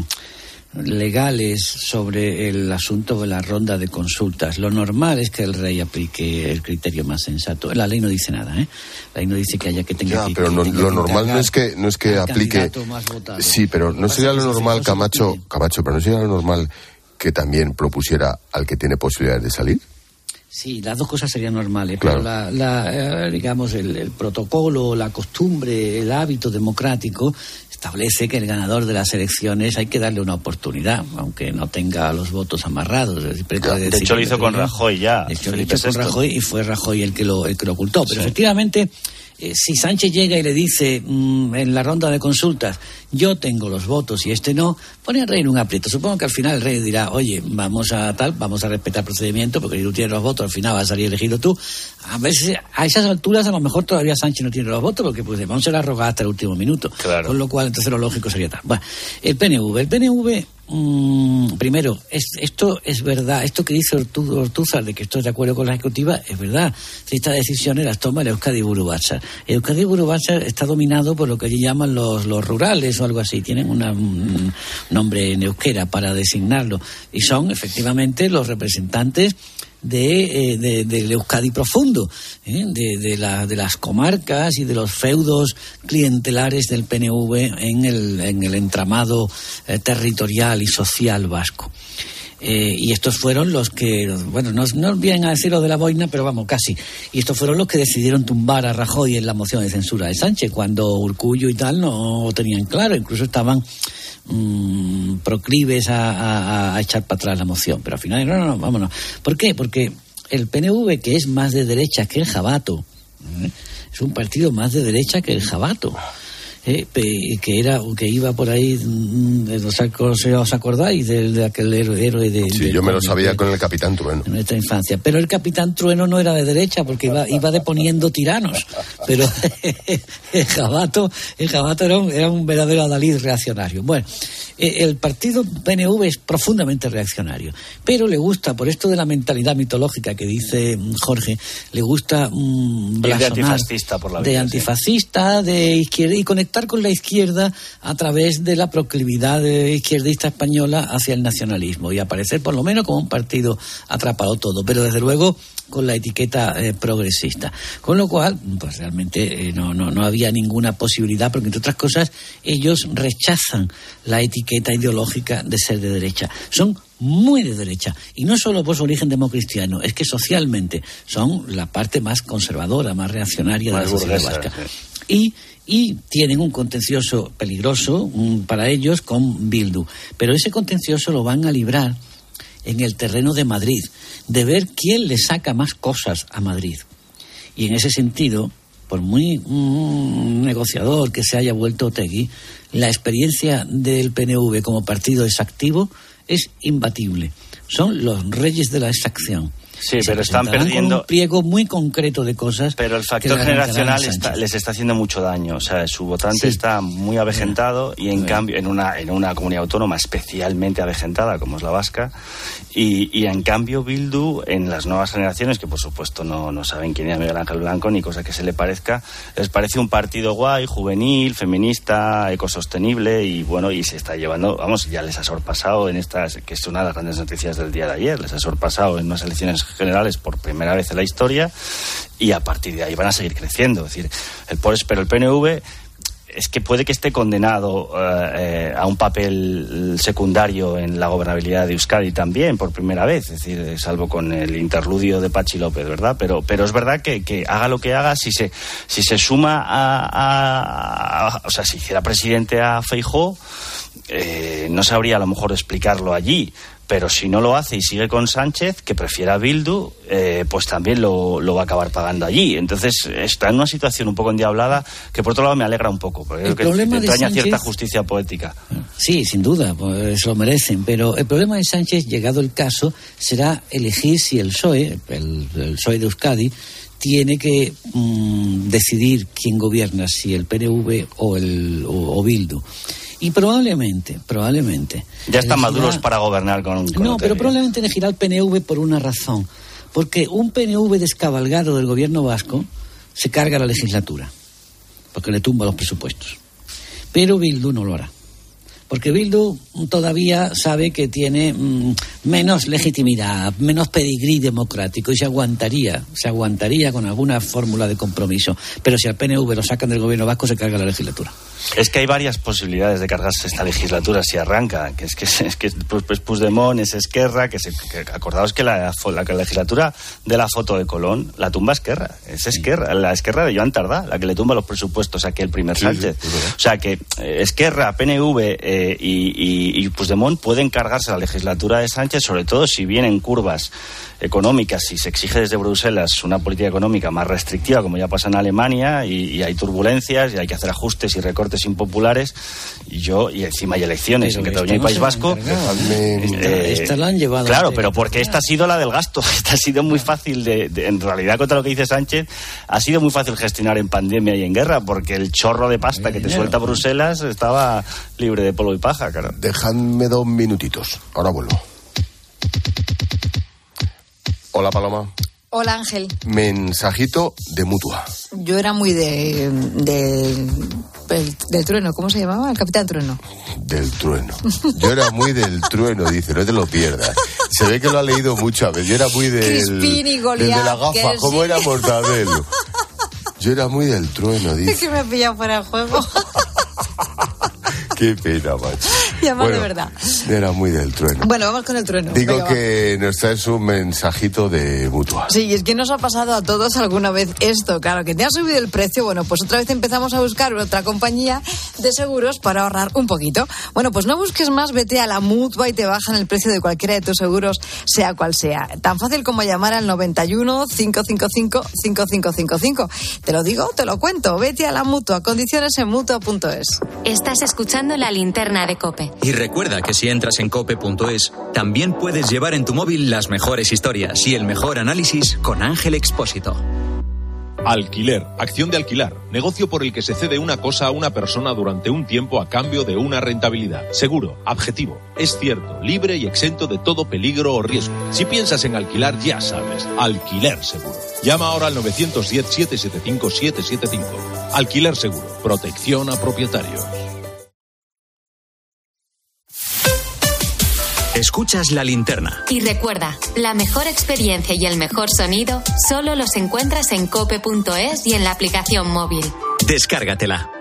legales sobre el asunto de la ronda de consultas. Lo normal es que el rey aplique el criterio más sensato. La ley no dice nada, ¿eh? La ley no dice que haya que tenga ya, que... pero no, que lo normal no es que no es que aplique... Sí, pero no sería lo normal, Camacho, Camacho, pero no sería lo normal que también propusiera al que tiene posibilidades de salir. Sí, las dos cosas serían normales, claro. Pero la, la, eh, digamos el, el protocolo, la costumbre, el hábito democrático establece que el ganador de las elecciones hay que darle una oportunidad, aunque no tenga los votos amarrados. Claro, de hecho lo hizo con Rajoy ya. De hecho lo hizo con Rajoy y fue Rajoy el que lo, el que lo ocultó. Pero sí, efectivamente, eh, si Sánchez llega y le dice mmm, en la ronda de consultas, yo tengo los votos y este no, pone al rey en un aprieto. Supongo que al final el rey dirá, oye, vamos a tal, vamos a respetar el procedimiento, porque si tú tienes los votos, al final vas a salir elegido tú. A veces, a esas alturas, a lo mejor todavía Sánchez no tiene los votos, porque pues vamos a la rogar hasta el último minuto. Claro. Con lo cual, entonces lo lógico sería tal. Bueno, el P N V. El P N V, mmm, primero, es, esto es verdad, esto que dice Ortúzar, de que estoy de acuerdo con la ejecutiva, es verdad. Estas decisiones las toma el Euskadi Buru Batzar. El Euskadi Buru Batzar está dominado por lo que allí llaman los, los rurales o algo así. Tienen una, un nombre en euskera para designarlo. Y son, efectivamente, los representantes de, eh, de, del Euskadi profundo, ¿eh? de, de, la, de las comarcas y de los feudos clientelares del P N V en el, en el entramado eh, territorial y social vasco. Eh, y estos fueron los que, bueno, no, no vienen a decir lo de la boina, pero vamos, casi. Y estos fueron los que decidieron tumbar a Rajoy en la moción de censura de Sánchez, cuando Urkullu y tal no lo tenían claro, incluso estaban mmm, proclives a, a, a echar para atrás la moción. Pero al final, no, no, no, vámonos. ¿Por qué? Porque el P N V, que es más de derecha que el Jabato, ¿eh? es un partido más de derecha que el Jabato. eh, que era que iba por ahí, ¿os acordáis de, de aquel héroe de... Sí, de, yo me lo de, sabía de, con el Capitán Trueno. En nuestra infancia. Pero el Capitán Trueno no era de derecha, porque iba, iba deponiendo tiranos. Pero el Jabato, el Jabato era, un, era un verdadero adalid reaccionario. Bueno, el partido P N V es profundamente reaccionario, pero le gusta, por esto de la mentalidad mitológica que dice Jorge, le gusta mmm, blasonar, de antifascista por la vida, de antifascista, sí. de izquierda, y conectar con la izquierda a través de la proclividad izquierdista española hacia el nacionalismo, y aparecer por lo menos como un partido atrapado todo, pero desde luego con la etiqueta eh, progresista. Con lo cual, pues realmente eh, no, no, no había ninguna posibilidad, porque entre otras cosas ellos rechazan la etiqueta ideológica de ser de derecha. Son muy de derecha, y no solo por su origen democristiano, es que socialmente son la parte más conservadora, más reaccionaria más de la sociedad vasca. Sí. Y Y tienen un contencioso peligroso um, para ellos con Bildu. Pero ese contencioso lo van a librar en el terreno de Madrid, de ver quién le saca más cosas a Madrid. Y en ese sentido, por muy um, negociador que se haya vuelto Otegi, la experiencia del P N V como partido exactivo es imbatible. Son los reyes de la exacción. Sí, pero están perdiendo con un pliego muy concreto de cosas. Pero el factor generacional está, les está haciendo mucho daño. O sea, su votante sí. está muy avejentado y en sí. cambio en una en una comunidad autónoma especialmente avejentada como es la vasca, y, y en cambio Bildu en las nuevas generaciones, que por supuesto no, no saben quién es Miguel Ángel Blanco ni cosa que se le parezca, les parece un partido guay, juvenil, feminista, ecosostenible, y bueno, y se está llevando, vamos, ya les ha sorpasado en estas, que es una de las grandes noticias del día de ayer, les ha sorpasado en unas elecciones generales por primera vez en la historia, y a partir de ahí van a seguir creciendo. Es decir, el pero el P N V es que puede que esté condenado eh, a un papel secundario en la gobernabilidad de Euskadi también por primera vez, es decir, salvo con el interludio de Patxi López, ¿verdad? Pero pero es verdad que, que haga lo que haga, si se si se suma a, a, a o sea, si hiciera presidente a Feijóo, eh, no sabría a lo mejor explicarlo allí. Pero si no lo hace y sigue con Sánchez, que prefiera Bildu, eh, pues también lo, lo va a acabar pagando allí. Entonces está en una situación un poco endiablada, que por otro lado me alegra un poco, porque creo que entraña Sánchez... cierta justicia poética. Sí, sin duda, pues lo merecen. Pero el problema de Sánchez, llegado el caso, será elegir si el P S O E, el, el P S O E de Euskadi, tiene que mmm, decidir quién gobierna, si el P N V o, el, o, o Bildu. Y probablemente, probablemente... Ya están elegirá... maduros para gobernar con... con no, pero probablemente elegirá el P N V por una razón. Porque un P N V descabalgado del gobierno vasco se carga la legislatura, porque le tumba los presupuestos. Pero Bildu no lo hará. Porque Bildu todavía sabe que tiene mmm, menos legitimidad, menos pedigrí democrático, y se aguantaría, se aguantaría con alguna fórmula de compromiso. Pero si al P N V lo sacan del gobierno vasco, se carga la legislatura. Es que hay varias posibilidades de cargarse esta legislatura si arranca, que es que es que pues Puigdemont, es Esquerra, que, se, que acordaos que la, la, la legislatura de la foto de Colón la tumba Esquerra, es Esquerra, la Esquerra de Joan Tardá, la que le tumba los presupuestos a aquel primer Sánchez. Sí, sí, sí. O sea que eh, Esquerra, P N V eh, y, y, y Puigdemont pueden cargarse la legislatura de Sánchez, sobre todo si vienen curvas económicas, si se exige desde Bruselas una política económica más restrictiva, como ya pasa en Alemania, y, y hay turbulencias y hay que hacer ajustes y recortes impopulares, y yo y encima hay elecciones en Cataluña y País Vasco. Eh, esta la han llevado. Claro, pero porque esta ha sido la del gasto, esta ha sido muy fácil de, de, en realidad, contra lo que dice Sánchez, ha sido muy fácil gestionar en pandemia y en guerra, porque el chorro de pasta que te suelta Bruselas estaba libre de polvo y paja, claro. Dejadme dos minutitos, ahora vuelvo. Hola, Paloma. Hola, Ángel. Mensajito de Mutua. Yo era muy de, de del, del trueno, ¿cómo se llamaba? El Capitán Trueno. Del trueno. Yo era muy del trueno, dice, no te lo pierdas. Se ve que lo ha leído muchas veces. Yo era muy del, Crispín y Goliat, del de la gafa, ¿cómo sí? Era Mortadelo? Yo era muy del trueno, dice. Es que me ha pillado fuera de juego. Qué pena, macho. Y además bueno, de verdad. Era muy del trueno. Bueno, vamos con el trueno. Digo Venga, que va. Nos traes un mensajito de Mutua. Sí, es que nos ha pasado a todos alguna vez esto. Claro, que te ha subido el precio. Bueno, pues otra vez empezamos a buscar otra compañía de seguros para ahorrar un poquito. Bueno, pues no busques más, vete a la Mutua y te bajan el precio de cualquiera de tus seguros, sea cual sea. Tan fácil como llamar al noventa y uno, cinco cinco cinco, cinco cinco cinco cinco. Te lo digo, te lo cuento. Vete a la Mutua. Condiciones en mutua punto es. Estás escuchando La Linterna de COPE. Y recuerda que si entras en cope punto es, también puedes llevar en tu móvil las mejores historias y el mejor análisis con Ángel Expósito. Alquiler, acción de alquilar, negocio por el que se cede una cosa a una persona durante un tiempo a cambio de una rentabilidad. Seguro, objetivo, es cierto, libre y exento de todo peligro o riesgo. Si piensas en alquilar, ya sabes, Alquiler Seguro. Llama ahora al nueve uno cero, siete siete cinco, siete siete cinco. Alquiler Seguro, protección a propietarios. Escuchas La Linterna. Y recuerda, la mejor experiencia y el mejor sonido solo los encuentras en cope punto es y en la aplicación móvil. Descárgatela.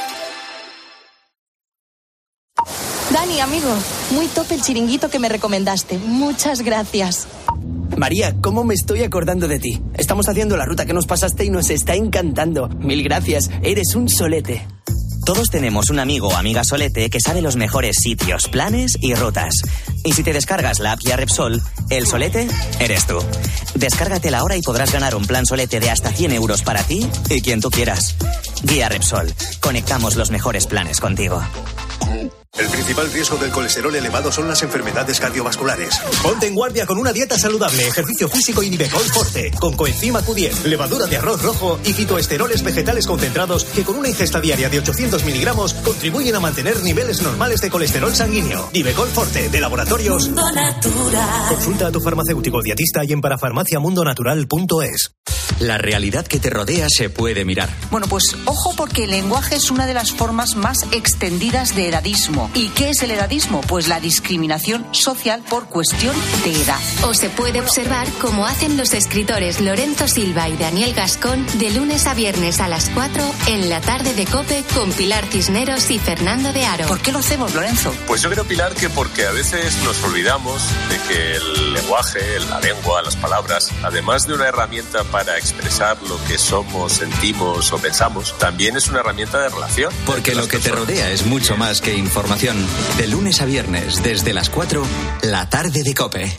Dani, amigo, muy top el chiringuito que me recomendaste. Muchas gracias. María, ¿cómo me estoy acordando de ti? Estamos haciendo la ruta que nos pasaste y nos está encantando. Mil gracias, eres un solete. Todos tenemos un amigo o amiga solete que sabe los mejores sitios, planes y rutas. Y si te descargas la app Guía Repsol, el solete eres tú. Descárgatela ahora y podrás ganar un plan solete de hasta cien euros para ti y quien tú quieras. Guía Repsol. Conectamos los mejores planes contigo. El principal riesgo del colesterol elevado son las enfermedades cardiovasculares. Ponte en guardia con una dieta saludable, ejercicio físico y Nivecol Forte, con coenzima Q diez, levadura de arroz rojo y fitoesteroles vegetales concentrados que con una ingesta diaria de ochocientos miligramos contribuyen a mantener niveles normales de colesterol sanguíneo. Nivecol Forte, de Laboratorios Mundo Natural. Consulta a tu farmacéutico dietista y en parafarmacia mundo natural punto es. La realidad que te rodea se puede mirar. Bueno, pues ojo, porque el lenguaje es una de las formas más extendidas de edadismo. ¿Y qué es el edadismo? Pues la discriminación social por cuestión de edad. O se puede observar como hacen los escritores Lorenzo Silva y Daniel Gascón de lunes a viernes a las cuatro en la tarde de COPE con Pilar Cisneros y Fernando de Aro. ¿Por qué lo hacemos, Lorenzo? Pues yo creo, Pilar, que porque a veces nos olvidamos de que el lenguaje, la lengua, las palabras, además de una herramienta para expresar lo que somos, sentimos o pensamos, también es una herramienta de relación. Porque lo que te rodea es mucho más que información. De lunes a viernes, desde las cuatro, la tarde de COPE.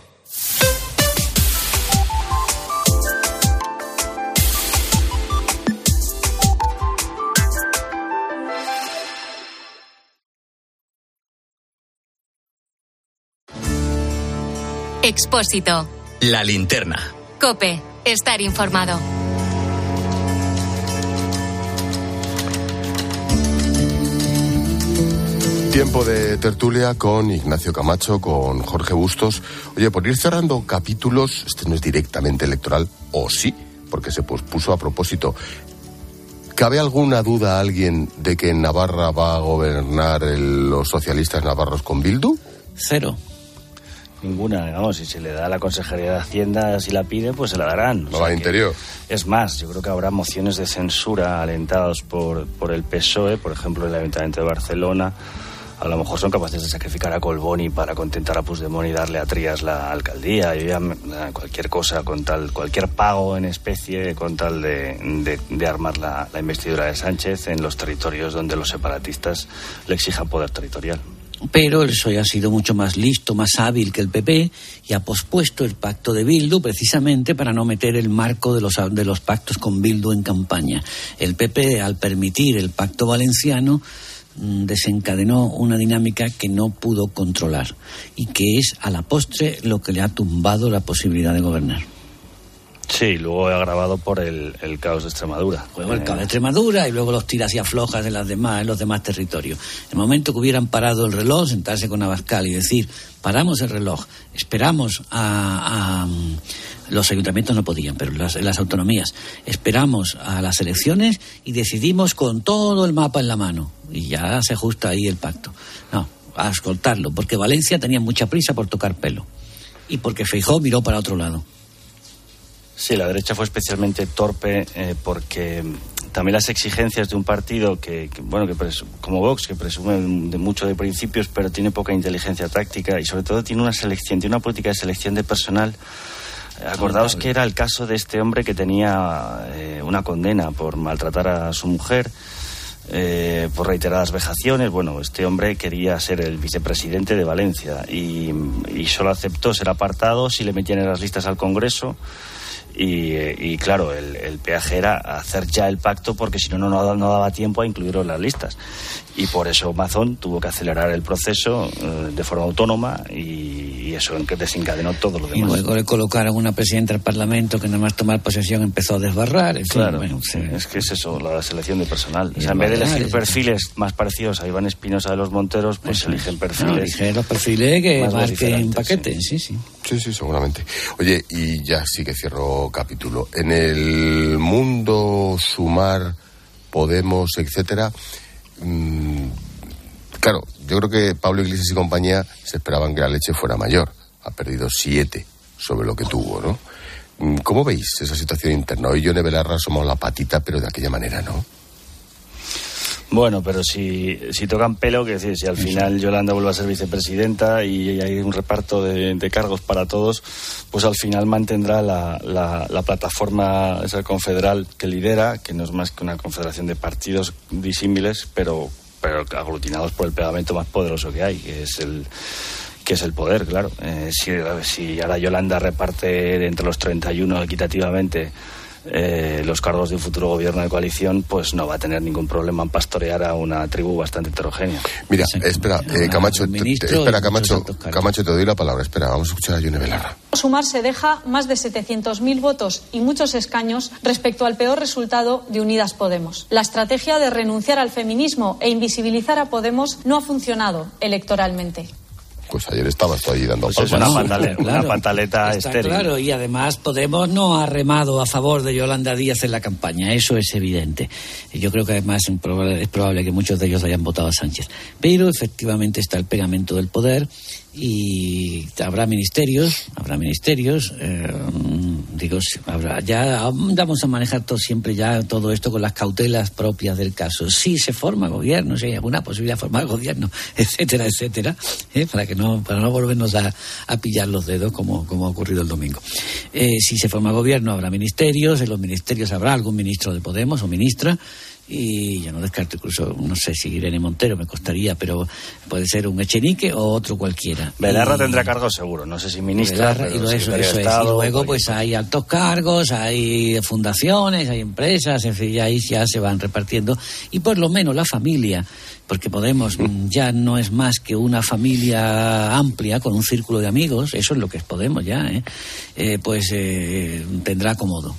Expósito. La Linterna. COPE. Estar informado. Tiempo de tertulia con Ignacio Camacho, con Jorge Bustos. Oye, por ir cerrando capítulos, este no es directamente electoral, o sí, porque se pospuso a propósito. ¿Cabe alguna duda a alguien de que en Navarra va a gobernar el, los socialistas navarros con Bildu? Cero. Ninguna, vamos, si se le da a la Consejería de Hacienda, si la pide, pues se la darán. No, al interior. Es más, yo creo que habrá mociones de censura alentados por, por el P S O E, por ejemplo, el Ayuntamiento de Barcelona. A lo mejor son capaces de sacrificar a Collboni para contentar a Puigdemont y darle a Trías la alcaldía. Yo ya, cualquier cosa con tal, cualquier pago en especie con tal de, de, de armar la, la investidura de Sánchez en los territorios donde los separatistas le exijan poder territorial. Pero el P S O E ha sido mucho más listo, más hábil que el P P y ha pospuesto el pacto de Bildu precisamente para no meter el marco de los, de los pactos con Bildu en campaña. El P P, al permitir el pacto valenciano, desencadenó una dinámica que no pudo controlar y que es a la postre lo que le ha tumbado la posibilidad de gobernar. Sí, luego agravado por el, el caos de Extremadura. Luego el caos de Extremadura y luego los tiras y aflojas en, las demás, en los demás territorios. En el momento que hubieran parado el reloj, sentarse con Abascal y decir, paramos el reloj, esperamos a... a los ayuntamientos no podían, pero las, las autonomías, esperamos a las elecciones y decidimos con todo el mapa en la mano. Y ya se ajusta ahí el pacto. No, a escoltarlo, porque Valencia tenía mucha prisa por tocar pelo. Y porque Feijóo miró para otro lado. Sí, la derecha fue especialmente torpe eh, porque también las exigencias de un partido que, que bueno, que presu- como Vox, que presume de mucho de principios, pero tiene poca inteligencia táctica y sobre todo tiene una selección, tiene una política de selección de personal. Acordaos que era el caso de este hombre que tenía eh, una condena por maltratar a su mujer, eh, por reiteradas vejaciones. Bueno, este hombre quería ser el vicepresidente de Valencia y, y solo aceptó ser apartado si le metían en las listas al Congreso. Y, y claro, el, el peaje era hacer ya el pacto porque si no, no, no daba tiempo a incluirlo en las listas. Y por eso Mazón tuvo que acelerar el proceso eh, de forma autónoma y, y eso desencadenó todo lo demás. Y luego le colocaron una presidenta del Parlamento que nada más tomar posesión empezó a desbarrar. En claro, fin, bueno, sí, sí. Es que es eso, la selección de personal. O sea, en vez de elegir perfiles más parecidos a Iván Espinosa de los Monteros, pues eso eligen perfiles. No, eligen los perfiles que marquen paquete, sí, sí. Sí, sí, seguramente. Oye, y ya sí que cierro capítulo. En el mundo Sumar, Podemos, etcétera, mmm, claro, yo creo que Pablo Iglesias y compañía se esperaban que la leche fuera mayor. Ha perdido siete sobre lo que tuvo, ¿no? ¿Cómo veis esa situación interna? Hoy Yone Belarra somos la patita, pero de aquella manera, ¿no? Bueno, pero si, si tocan pelo, que decir, si al final Yolanda vuelve a ser vicepresidenta y hay un reparto de, de cargos para todos, pues al final mantendrá la, la, la plataforma esa confederal que lidera, que no es más que una confederación de partidos disímiles, pero, pero aglutinados por el pegamento más poderoso que hay, que es el que es el poder, claro. Eh, si, si ahora Yolanda reparte entre los treinta y uno equitativamente Eh, los cargos de un futuro gobierno de coalición, pues no va a tener ningún problema en pastorear a una tribu bastante heterogénea. Mira, espera, eh, Camacho, te, te, espera, Camacho, Camacho, te doy la palabra. Espera, vamos a escuchar a Yone Belarra. Sumar se deja más de setecientos mil votos y muchos escaños respecto al peor resultado de Unidas Podemos. La estrategia de renunciar al feminismo e invisibilizar a Podemos no ha funcionado electoralmente. Pues ayer estabas tú ahí dando pues palmas. Una, pantale, claro, una pantaleta está estéril. Claro, y además Podemos no ha remado a favor de Yolanda Díaz en la campaña, eso es evidente. Yo creo que además es probable, es probable que muchos de ellos hayan votado a Sánchez. Pero efectivamente está el pegamento del poder y habrá ministerios, habrá ministerios, eh, digo, habrá, ya vamos a manejar todo, siempre ya todo esto con las cautelas propias del caso. Si se forma gobierno, si hay alguna posibilidad de formar gobierno, etcétera, etcétera, eh, para que no, para no volvernos a, a pillar los dedos como, como ha ocurrido el domingo. Eh, si se forma gobierno habrá ministerios, en los ministerios habrá algún ministro de Podemos o ministra. Y yo no descarto incluso, no sé si Irene Montero me costaría, pero puede ser un Echenique o otro cualquiera. Belarra y, tendrá cargos seguro, no sé si ministra, Belarra, pero y eso, eso es. Y luego pues hay altos cargos, hay fundaciones, hay empresas, en fin, y ahí ya se van repartiendo. Y por lo menos la familia, porque Podemos ya no es más que una familia amplia con un círculo de amigos, eso es lo que es Podemos ya, ¿eh? Eh, pues eh, tendrá cómodo.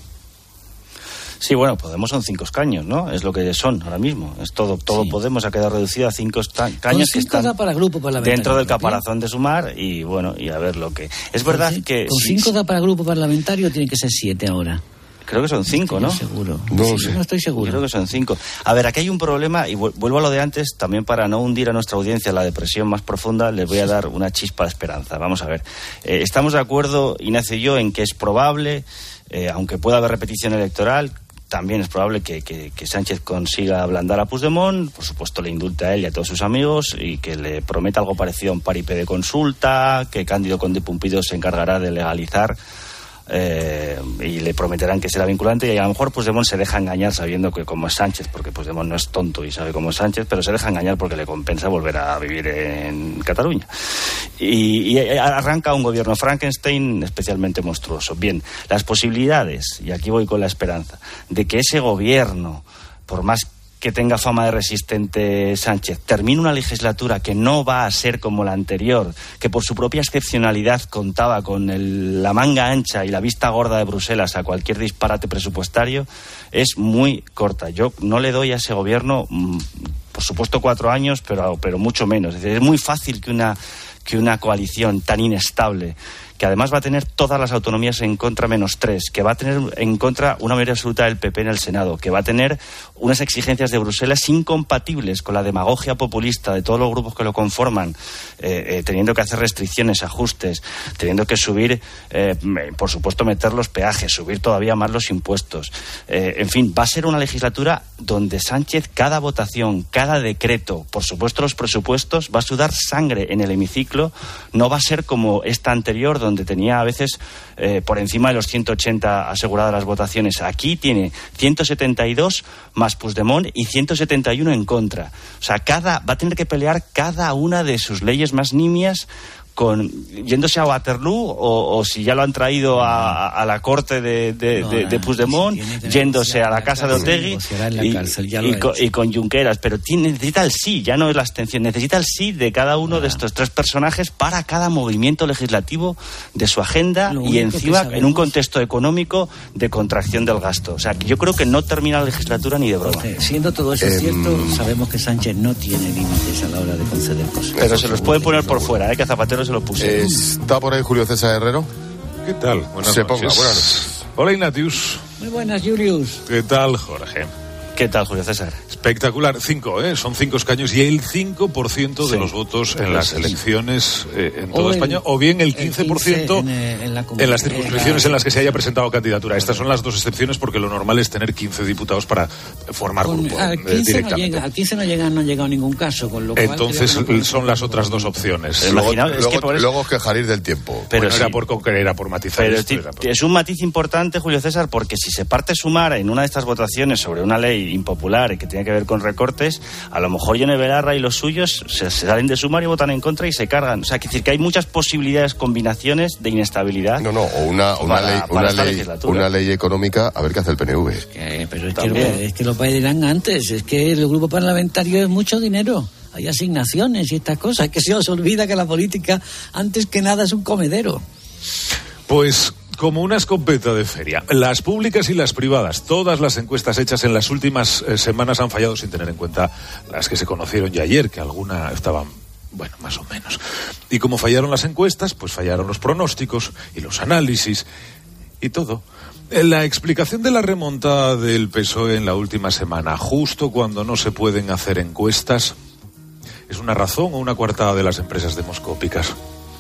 Sí, bueno, Podemos son cinco escaños, ¿no? Es lo que son ahora mismo. Es todo, todo sí. Podemos ha quedado reducido a cinco escaños que están para grupo dentro del caparazón de Sumar y bueno, y a ver lo que... Es verdad con, que... Con cinco sí, da para grupo parlamentario, tiene que ser siete ahora. Creo que son cinco, no ¿no? Seguro. No, sí, sé. no estoy seguro. Creo que son cinco. A ver, aquí hay un problema, y vuelvo a lo de antes, también para no hundir a nuestra audiencia en la depresión más profunda, les voy a dar una chispa de esperanza. Vamos a ver. Eh, estamos de acuerdo, Ignacio y yo, en que es probable, eh, aunque pueda haber repetición electoral, también es probable que, que, que Sánchez consiga ablandar a Puigdemont, por supuesto le indulte a él y a todos sus amigos y que le prometa algo parecido a un paripé de consulta, que Cándido Conde Pumpido se encargará de legalizar eh, y le prometerán que será vinculante y a lo mejor Puigdemont se deja engañar sabiendo que como es Sánchez, porque Puigdemont no es tonto y sabe cómo es Sánchez, pero se deja engañar porque le compensa volver a vivir en Cataluña. Y, y arranca un gobierno Frankenstein especialmente monstruoso. Bien, las posibilidades, y aquí voy con la esperanza, de que ese gobierno, por más que tenga fama de resistente Sánchez, termine una legislatura que no va a ser como la anterior, que por su propia excepcionalidad contaba con el, la manga ancha y la vista gorda de Bruselas a cualquier disparate presupuestario, es muy corta. Yo no le doy a ese gobierno, por supuesto, cuatro años, pero, pero mucho menos. Es decir, es muy fácil que una, que una coalición tan inestable, que además va a tener todas las autonomías en contra menos tres, que va a tener en contra una mayoría absoluta del P P en el Senado, que va a tener unas exigencias de Bruselas incompatibles con la demagogia populista de todos los grupos que lo conforman, eh, eh, teniendo que hacer restricciones, ajustes, teniendo que subir, eh, por supuesto, meter los peajes, subir todavía más los impuestos. Eh, en fin, va a ser una legislatura donde Sánchez, cada votación, cada decreto, por supuesto los presupuestos, va a sudar sangre en el hemiciclo. No va a ser como esta anterior, donde tenía a veces eh, por encima de los ciento ochenta aseguradas las votaciones. Aquí tiene ciento setenta y dos más Puigdemont y ciento setenta y uno en contra. O sea, cada va a tener que pelear cada una de sus leyes más nimias, con yéndose a Waterloo o, o si ya lo han traído a, a la corte de, de, no, de, de Puigdemont, si yéndose a la casa de Otegi y, cárcel, y, con, y con Junqueras, pero tiene, necesita el sí, ya no es la abstención, necesita el sí de cada uno ah. de estos tres personajes para cada movimiento legislativo de su agenda y encima en un contexto económico de contracción del gasto. O sea, que yo creo que no termina la legislatura ni de broma. Okay. Siendo todo eso eh, cierto, sabemos que Sánchez no tiene límites a la hora de conceder cosas. Pero se los pueden poner por fuera, ¿eh? Que Zapatero se lo puse. ¿Está por ahí Julio César Herrero? ¿Qué tal? Buenas Se noches. ponga, buenas noches. Hola, Ignatius. Muy buenas, Julius. ¿Qué tal, Jorge? ¿Qué tal, Julio César? Espectacular. Cinco, ¿eh? Son cinco escaños y el cinco por ciento de sí. los votos en las elecciones eh, en toda el, España, o bien el quince por ciento en, en, la en las circunscripciones en las que se haya presentado candidatura. Estas son las dos excepciones porque lo normal es tener quince diputados para formar con, grupo al eh, directamente. No llega, al quince no llega, no ha llegado ningún caso. Con lo Entonces cual son las otras dos opciones. Luego, luego, es que por eso... luego quejaréis del tiempo. Pero bueno, sí. era, por, era por matizar. Pero esto, es, era por... es un matiz importante, Julio César, porque si se parte Sumar en una de estas votaciones sobre una ley impopular que tiene que ver con recortes, a lo mejor Yone Belarra y los suyos se, se salen de Sumar y votan en contra y se cargan. O sea, que decir que hay muchas posibilidades, combinaciones de inestabilidad. No, no, o una, una para, ley, para una ley, una ley económica, a ver qué hace el P N V. Es que, pero es que, lo, es que lo pedirán antes, es que el grupo parlamentario es mucho dinero. Hay asignaciones y estas cosas, que se os olvida que la política, antes que nada, es un comedero. Pues como una escopeta de feria. Las públicas y las privadas, todas las encuestas hechas en las últimas eh, semanas han fallado, sin tener en cuenta las que se conocieron ya ayer, que algunas estaban, bueno, más o menos. Y como fallaron las encuestas, pues fallaron los pronósticos y los análisis y todo. La explicación de la remontada del P S O E en la última semana, justo cuando no se pueden hacer encuestas, ¿es una razón o una coartada de las empresas demoscópicas?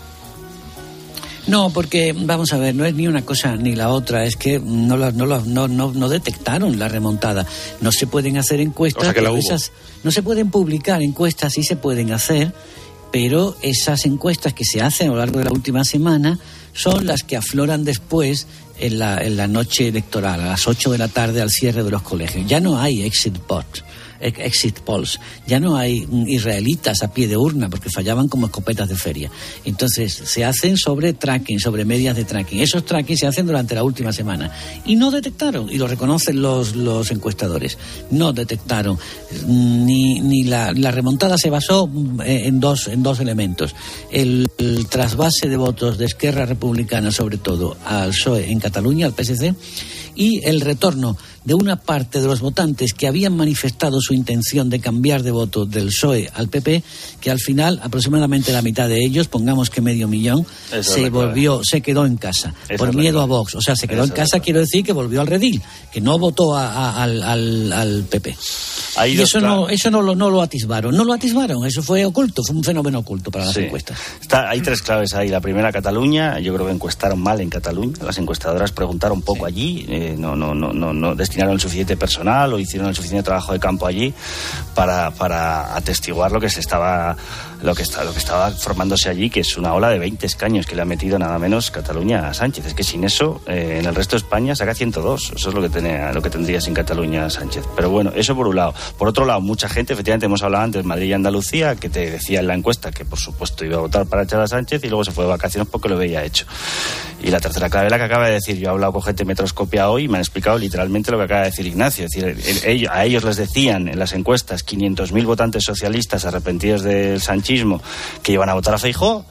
No, porque, vamos a ver, no es ni una cosa ni la otra, es que no la, no, la, no, no, no detectaron la remontada. No se pueden hacer encuestas, o sea que la hubo. Esas, no se pueden publicar encuestas, sí se pueden hacer, pero esas encuestas que se hacen a lo largo de la última semana son las que afloran después en la, en la noche electoral, a las ocho de la tarde al cierre de los colegios. Ya no hay exit polls. Exit polls. Ya no hay israelitas a pie de urna porque fallaban como escopetas de feria. Entonces se hacen sobre tracking, sobre medias de tracking. Esos tracking se hacen durante la última semana y no detectaron, y lo reconocen los, los encuestadores, no detectaron ni, ni la, la remontada se basó en dos, en dos elementos. El, el trasvase de votos de Esquerra Republicana, sobre todo al P S O E en Cataluña, al P S C, y el retorno de una parte de los votantes que habían manifestado su intención de cambiar de voto del P S O E al P P, que al final aproximadamente la mitad de ellos, pongamos que medio millón, Eso se volvió, se quedó en casa Eso por miedo a Vox. O sea, se quedó Eso en casa, quiero decir que volvió al redil, que no votó a, a, al, al, al P P. Y eso no, eso no lo, no lo atisbaron, no lo atisbaron, eso fue oculto, fue un fenómeno oculto para las sí. encuestas. Está, hay tres claves ahí. La primera, Cataluña, yo creo que encuestaron mal en Cataluña, las encuestadoras preguntaron poco sí. allí, eh, no, no, no, no, no destinaron el suficiente personal o hicieron el suficiente trabajo de campo allí para, para atestiguar lo que se estaba lo que está, lo que estaba formándose allí, que es una ola de veinte escaños que le ha metido nada menos Cataluña a Sánchez. Es que sin eso, eh, en el resto de España saca ciento dos. Eso es lo que tenía, lo que tendría sin Cataluña Sánchez. Pero bueno, eso por un lado. Por otro lado, mucha gente, efectivamente hemos hablado antes, Madrid y Andalucía, que te decía en la encuesta que por supuesto iba a votar para echar a Sánchez y luego se fue de vacaciones porque lo veía hecho. Y la tercera clave es la que acaba de decir. Yo he hablado con gente de Metroscopia hoy y me han explicado literalmente lo que acaba de decir Ignacio. Es decir, el, el, a ellos les decían en las encuestas quinientos mil votantes socialistas arrepentidos del sanchismo que iban a votar a Feijóo,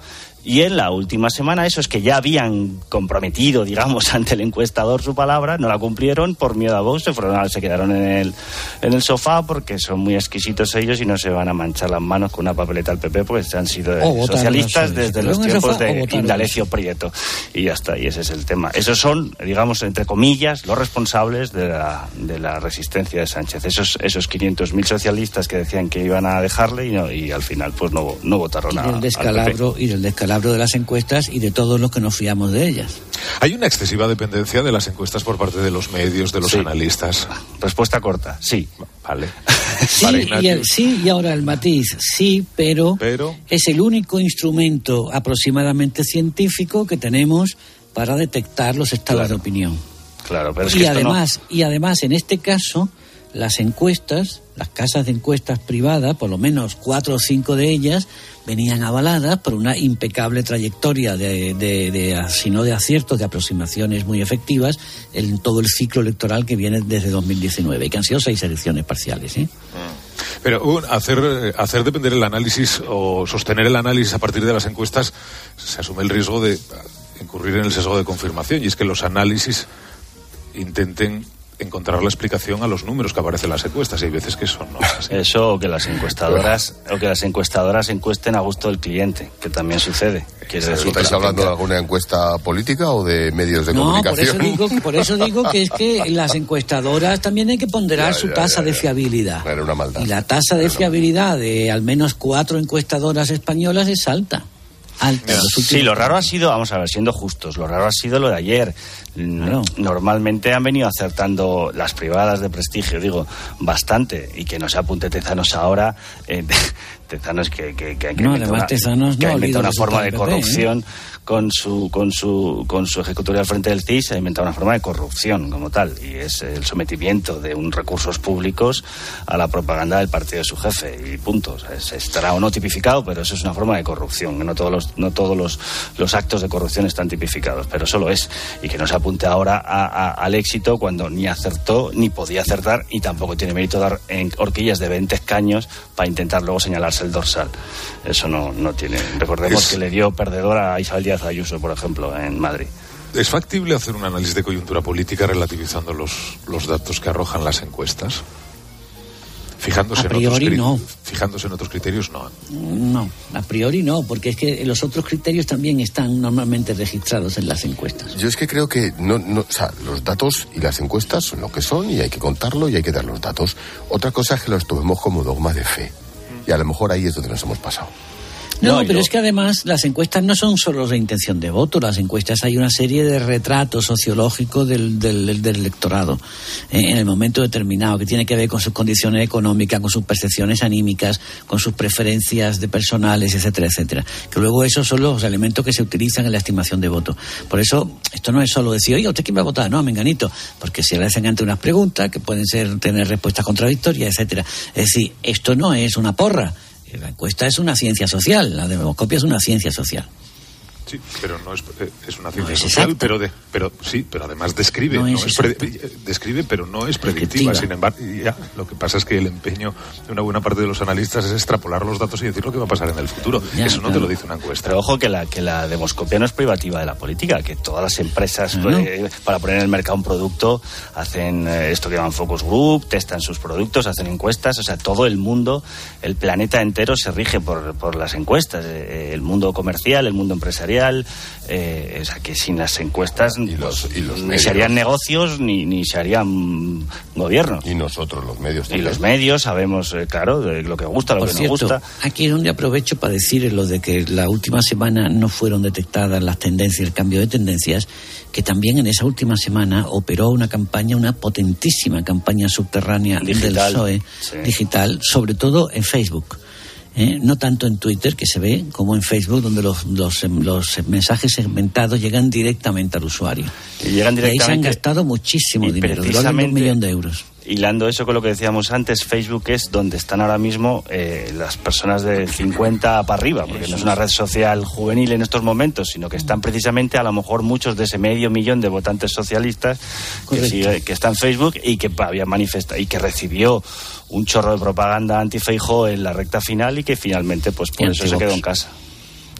Y en la última semana, esos que ya habían comprometido, digamos, ante el encuestador su palabra, no la cumplieron por miedo a Vox, se, fueron, se quedaron en el, en el sofá porque son muy exquisitos ellos y no se van a manchar las manos con una papeleta al P P, porque han sido o socialistas votarlos, desde sí. los tiempos de o Indalecio Prieto. Y ya está, y ese es el tema. Esos son, digamos, entre comillas, los responsables de la, de la resistencia de Sánchez. Esos, esos quinientos mil socialistas que decían que iban a dejarle y, no, y al final pues no, no votaron a, y del descalabro y del descalabro de las encuestas y de todos los que nos fiamos de ellas. Hay una excesiva dependencia de las encuestas por parte de los medios, de los sí. analistas. Respuesta corta, sí. Vale. Sí, vale, y el, sí, y ahora el matiz, sí, pero, pero es el único instrumento aproximadamente científico que tenemos para detectar los estados claro. de opinión. Claro, pero es y que además, no... y además en este caso las encuestas, las casas de encuestas privadas, por lo menos cuatro o cinco de ellas, venían avaladas por una impecable trayectoria de, de, de, si no de aciertos, de aproximaciones muy efectivas en todo el ciclo electoral que viene desde dos mil diecinueve, y que han sido seis elecciones parciales, ¿eh? Pero uh, hacer, hacer depender el análisis o sostener el análisis a partir de las encuestas, se asume el riesgo de incurrir en el sesgo de confirmación, y es que los análisis intenten encontrar la explicación a los números que aparecen en las encuestas, y hay veces que eso no es así. Eso, o que las encuestadoras o que las encuestadoras encuesten a gusto del cliente, que también sucede. Decir, ¿estáis hablando de alguna encuesta política o de medios de no, comunicación? Por eso, digo, por eso digo que es que las encuestadoras también hay que ponderar ya, su ya, tasa ya, ya. de fiabilidad. Era una maldad. Y la tasa de fiabilidad de al menos cuatro encuestadoras españolas es alta. Alta, sí, lo raro ha sido, vamos a ver, siendo justos, lo raro ha sido lo de ayer. Claro. Normalmente han venido acertando las privadas de prestigio, digo, bastante, y que no se apunte Tezanos ahora. Eh, Tezanos que, que, que, que no, inventa una, Tezanos que no, inventa una forma de P P, corrupción ¿eh? con su con su con su ejecutoria al frente del C I S, ha inventado una forma de corrupción como tal, y es el sometimiento de un recursos públicos a la propaganda del partido de su jefe, y punto. O sea, es, estará o no tipificado, pero eso es una forma de corrupción. No todos los no todos los, los actos de corrupción están tipificados, pero solo es, y que no se apunte ahora a, a, al éxito cuando ni acertó ni podía acertar, y tampoco tiene mérito dar en horquillas de veinte escaños para intentar luego señalarse el dorsal. Eso no, no tiene. Recordemos es... que le dio perdedora a Isabel Díaz Ayuso, por ejemplo, en Madrid. ¿Es factible hacer un análisis de coyuntura política relativizando los, los datos que arrojan las encuestas? Fijándose, a priori en otros, no. Fijándose en otros criterios, no. No, a priori no, porque es que los otros criterios también están normalmente registrados en las encuestas. Yo es que creo que no, no, o sea, los datos y las encuestas son lo que son, y hay que contarlo y hay que dar los datos. Otra cosa es que los tomemos como dogma de fe, y a lo mejor ahí es donde nos hemos pasado. No, no pero yo... es que además las encuestas no son solo de intención de voto, las encuestas hay una serie de retratos sociológicos del, del, del electorado eh, en el momento determinado, que tiene que ver con sus condiciones económicas, con sus percepciones anímicas, con sus preferencias de personales, etcétera, etcétera. Que luego esos son los elementos que se utilizan en la estimación de voto. Por eso, esto no es solo decir, oye, ¿usted quién va a votar? No, menganito, porque se le hacen ante unas preguntas que pueden ser tener respuestas contradictorias, etcétera. Es decir, esto no es una porra. La encuesta es una ciencia social, la demoscopia es una ciencia social. Sí, pero no es, es una ciencia no es social, exacta. pero de, pero sí, pero además describe, no no es es pre, describe, pero no es predictiva. Sin embargo, ya, lo que pasa es que el empeño de una buena parte de los analistas es extrapolar los datos y decir lo que va a pasar en el futuro. Ya, Eso no claro. te lo dice una encuesta. Pero ojo que la que la demoscopia no es privativa de la política, que todas las empresas no. eh, para poner en el mercado un producto hacen eh, esto que llaman focus group, testan sus productos, hacen encuestas. O sea, todo el mundo, el planeta entero se rige por por las encuestas. Eh, el mundo comercial, el mundo empresarial. Eh, o sea, que sin las encuestas y los, y los ni medios. se harían negocios ni, ni se harían gobiernos. Y nosotros, los medios también. Y los medios sabemos, eh, claro, de lo que gusta, lo Por que cierto, no gusta. Aquí es donde aprovecho para decir lo de que la última semana no fueron detectadas las tendencias, el cambio de tendencias, que también en esa última semana operó una campaña, una potentísima campaña subterránea Digital, del P S O E, sí. digital, sobre todo en Facebook. ¿Eh? No tanto en Twitter, que se ve, como en Facebook, donde los, los, los mensajes segmentados llegan directamente al usuario. Y llegan directamente. Y ahí se han gastado muchísimo dinero, de un millón de euros. Hilando eso con lo que decíamos antes, Facebook es donde están ahora mismo eh, las personas de cincuenta para arriba, porque no es una red social juvenil en estos momentos, sino que están precisamente a lo mejor muchos de ese medio millón de votantes socialistas que, sigue, que está en Facebook y que había manifestado y que recibió un chorro de propaganda anti-Feijóo en la recta final y que finalmente pues por eso se quedó en casa.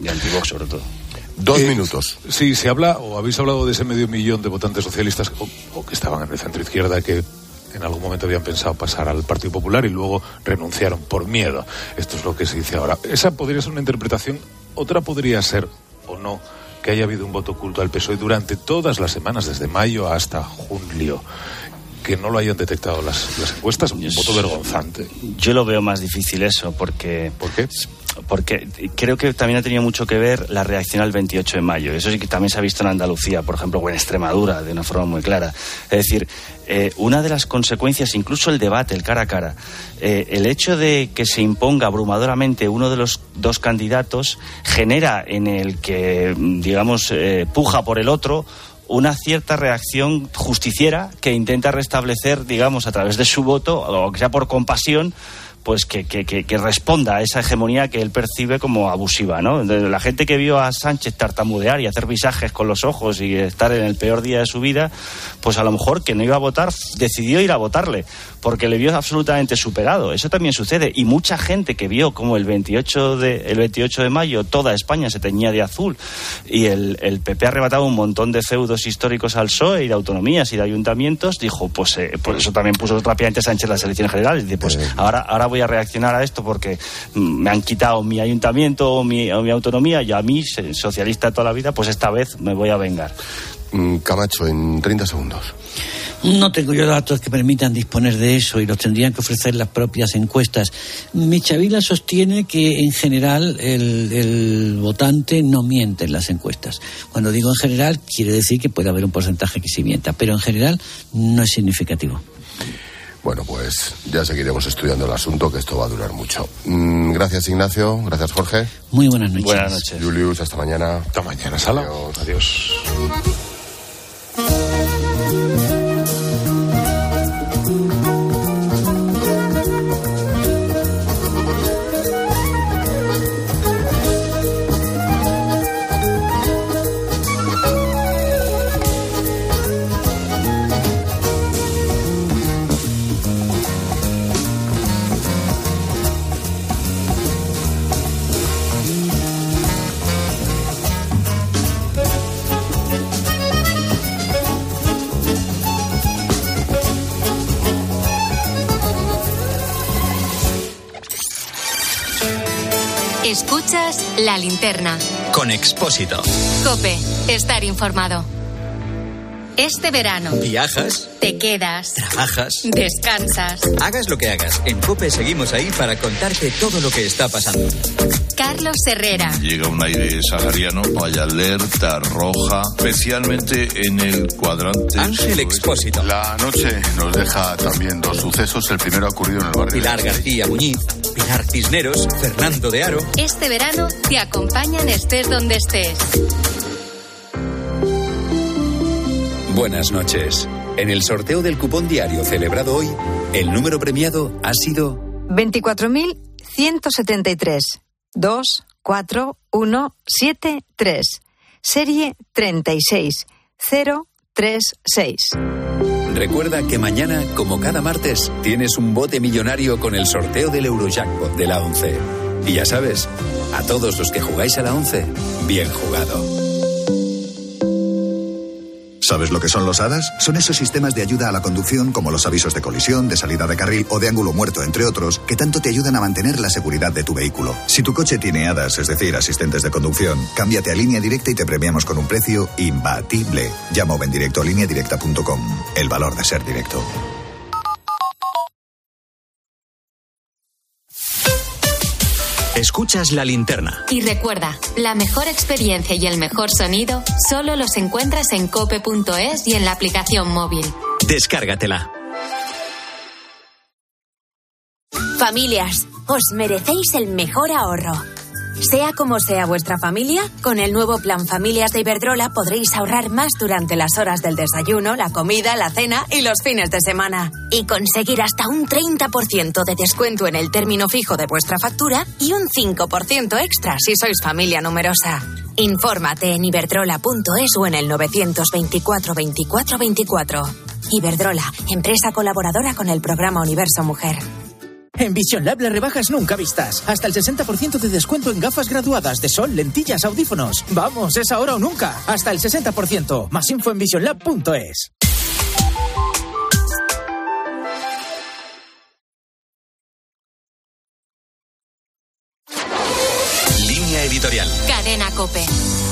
Y anti-Vox, sobre todo. Dos eh, minutos. Sí, se habla, o habéis hablado de ese medio millón de votantes socialistas o, o que estaban en el centro izquierda que en algún momento habían pensado pasar al Partido Popular y luego renunciaron por miedo. Esto es lo que se dice ahora. Esa podría ser una interpretación. Otra podría ser, o no, que haya habido un voto oculto al P S O E durante todas las semanas, desde mayo hasta julio, que no lo hayan detectado las, las encuestas. Un voto vergonzante. Yo lo veo más difícil eso, porque... ¿Por qué? Porque creo que también ha tenido mucho que ver la reacción al veintiocho de mayo. Eso sí que también se ha visto en Andalucía, por ejemplo, o en Extremadura, de una forma muy clara. Es decir, eh, una de las consecuencias, incluso el debate, el cara a cara, eh, el hecho de que se imponga abrumadoramente uno de los dos candidatos genera en el que, digamos, eh, puja por el otro una cierta reacción justiciera que intenta restablecer, digamos, a través de su voto, o que sea por compasión, pues que, que, que, que responda a esa hegemonía que él percibe como abusiva, ¿no? La gente que vio a Sánchez tartamudear y hacer visajes con los ojos y estar en el peor día de su vida, pues a lo mejor que no iba a votar, decidió ir a votarle, porque le vio absolutamente superado. Eso también sucede. Y mucha gente que vio como el veintiocho de, el veintiocho de mayo toda España se teñía de azul y el, el P P arrebataba un montón de feudos históricos al P S O E y de autonomías y de ayuntamientos, dijo, pues eh, por eso también puso rápidamente Sánchez las elecciones generales. Dice, pues ahora, ahora voy a reaccionar a esto porque me han quitado mi ayuntamiento o mi, o mi autonomía, y a mí, socialista toda la vida, pues esta vez me voy a vengar. Camacho, en treinta segundos. No tengo yo datos que permitan disponer de eso y los tendrían que ofrecer las propias encuestas. Michavila sostiene que en general el, el votante no miente en las encuestas. Cuando digo en general, quiere decir que puede haber un porcentaje que sí mienta, pero en general no es significativo. Bueno, pues ya seguiremos estudiando el asunto, que esto va a durar mucho. Mm, gracias, Ignacio. Gracias, Jorge. Muy buenas noches. Buenas noches. Julius, hasta mañana. Hasta mañana, Sala. Adiós. Adiós. Escuchas La Linterna. Con Expósito. COPE. Estar informado. Este verano. ¿Viajas? Te quedas. ¿Trabajas? Descansas. Hagas lo que hagas, en COPE seguimos ahí para contarte todo lo que está pasando. Carlos Herrera. Llega un aire sahariano, hay alerta roja, especialmente en el cuadrante... Ángel Expósito. La noche nos deja también dos sucesos. El primero ha ocurrido en el barrio... Pilar García Muñiz, Pilar Cisneros, Fernando de Aro. Este verano te acompañan estés donde estés. Buenas noches. En el sorteo del cupón diario celebrado hoy, el número premiado ha sido veinticuatro mil ciento setenta y tres, dos cuatro uno siete tres, serie treinta y seis cero tres seis. Recuerda que mañana, como cada martes, tienes un bote millonario con el sorteo del Eurojackpot de la ONCE. Y ya sabes, a todos los que jugáis a la ONCE, bien jugado. ¿Sabes lo que son los A D A S? Son esos sistemas de ayuda a la conducción como los avisos de colisión, de salida de carril o de ángulo muerto, entre otros, que tanto te ayudan a mantener la seguridad de tu vehículo. Si tu coche tiene A D A S, es decir, asistentes de conducción, cámbiate a Línea Directa y te premiamos con un precio imbatible. Llama o ven directo a línea directa punto com. El valor de ser directo. Escuchas La Linterna. Y recuerda, la mejor experiencia y el mejor sonido solo los encuentras en cope punto es y en la aplicación móvil. Descárgatela. Familias, os merecéis el mejor ahorro. Sea como sea vuestra familia, con el nuevo plan Familias de Iberdrola podréis ahorrar más durante las horas del desayuno, la comida, la cena y los fines de semana. Y conseguir hasta un treinta por ciento de descuento en el término fijo de vuestra factura y un cinco por ciento extra si sois familia numerosa. Infórmate en iberdrola punto es o en el novecientos veinticuatro veinticuatro veinticuatro. Iberdrola, empresa colaboradora con el programa Universo Mujer. En Vision Lab las rebajas nunca vistas. Hasta el sesenta por ciento de descuento en gafas graduadas de sol, lentillas, audífonos. Vamos, es ahora o nunca. Hasta el sesenta por ciento. Más info en vision lab punto es. Línea editorial. Cadena COPE.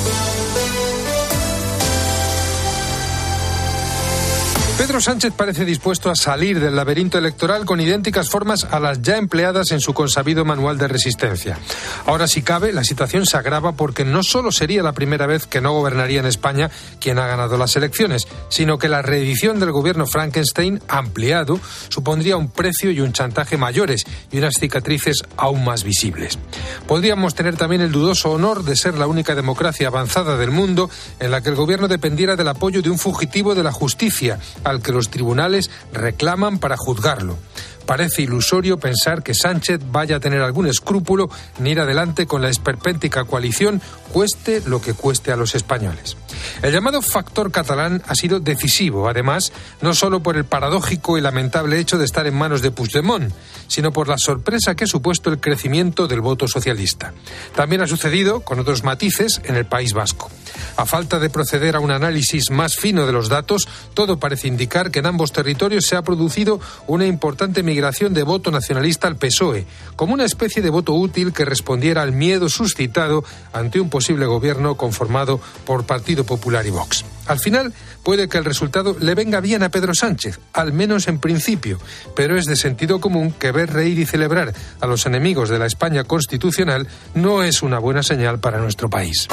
Pedro Sánchez parece dispuesto a salir del laberinto electoral con idénticas formas a las ya empleadas en su consabido manual de resistencia. Ahora, si cabe, la situación se agrava porque no solo sería la primera vez que no gobernaría en España quien ha ganado las elecciones, sino que la reedición del gobierno Frankenstein ampliado supondría un precio y un chantaje mayores y unas cicatrices aún más visibles. Podríamos tener también el dudoso honor de ser la única democracia avanzada del mundo en la que el gobierno dependiera del apoyo de un fugitivo de la justicia, al que los tribunales reclaman para juzgarlo. Parece ilusorio pensar que Sánchez vaya a tener algún escrúpulo en ir adelante con la esperpéntica coalición, cueste lo que cueste a los españoles. El llamado factor catalán ha sido decisivo, además, no solo por el paradójico y lamentable hecho de estar en manos de Puigdemont, sino por la sorpresa que ha supuesto el crecimiento del voto socialista. También ha sucedido, con otros matices, en el País Vasco. A falta de proceder a un análisis más fino de los datos, todo parece indicar que en ambos territorios se ha producido una importante migración de voto nacionalista al P S O E, como una especie de voto útil que respondiera al miedo suscitado ante un posible gobierno conformado por Partido Popular y Vox. Al final, puede que el resultado le venga bien a Pedro Sánchez, al menos en principio, pero es de sentido común que ver reír y celebrar a los enemigos de la España constitucional no es una buena señal para nuestro país.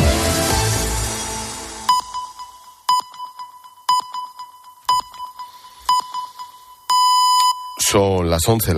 Son las once.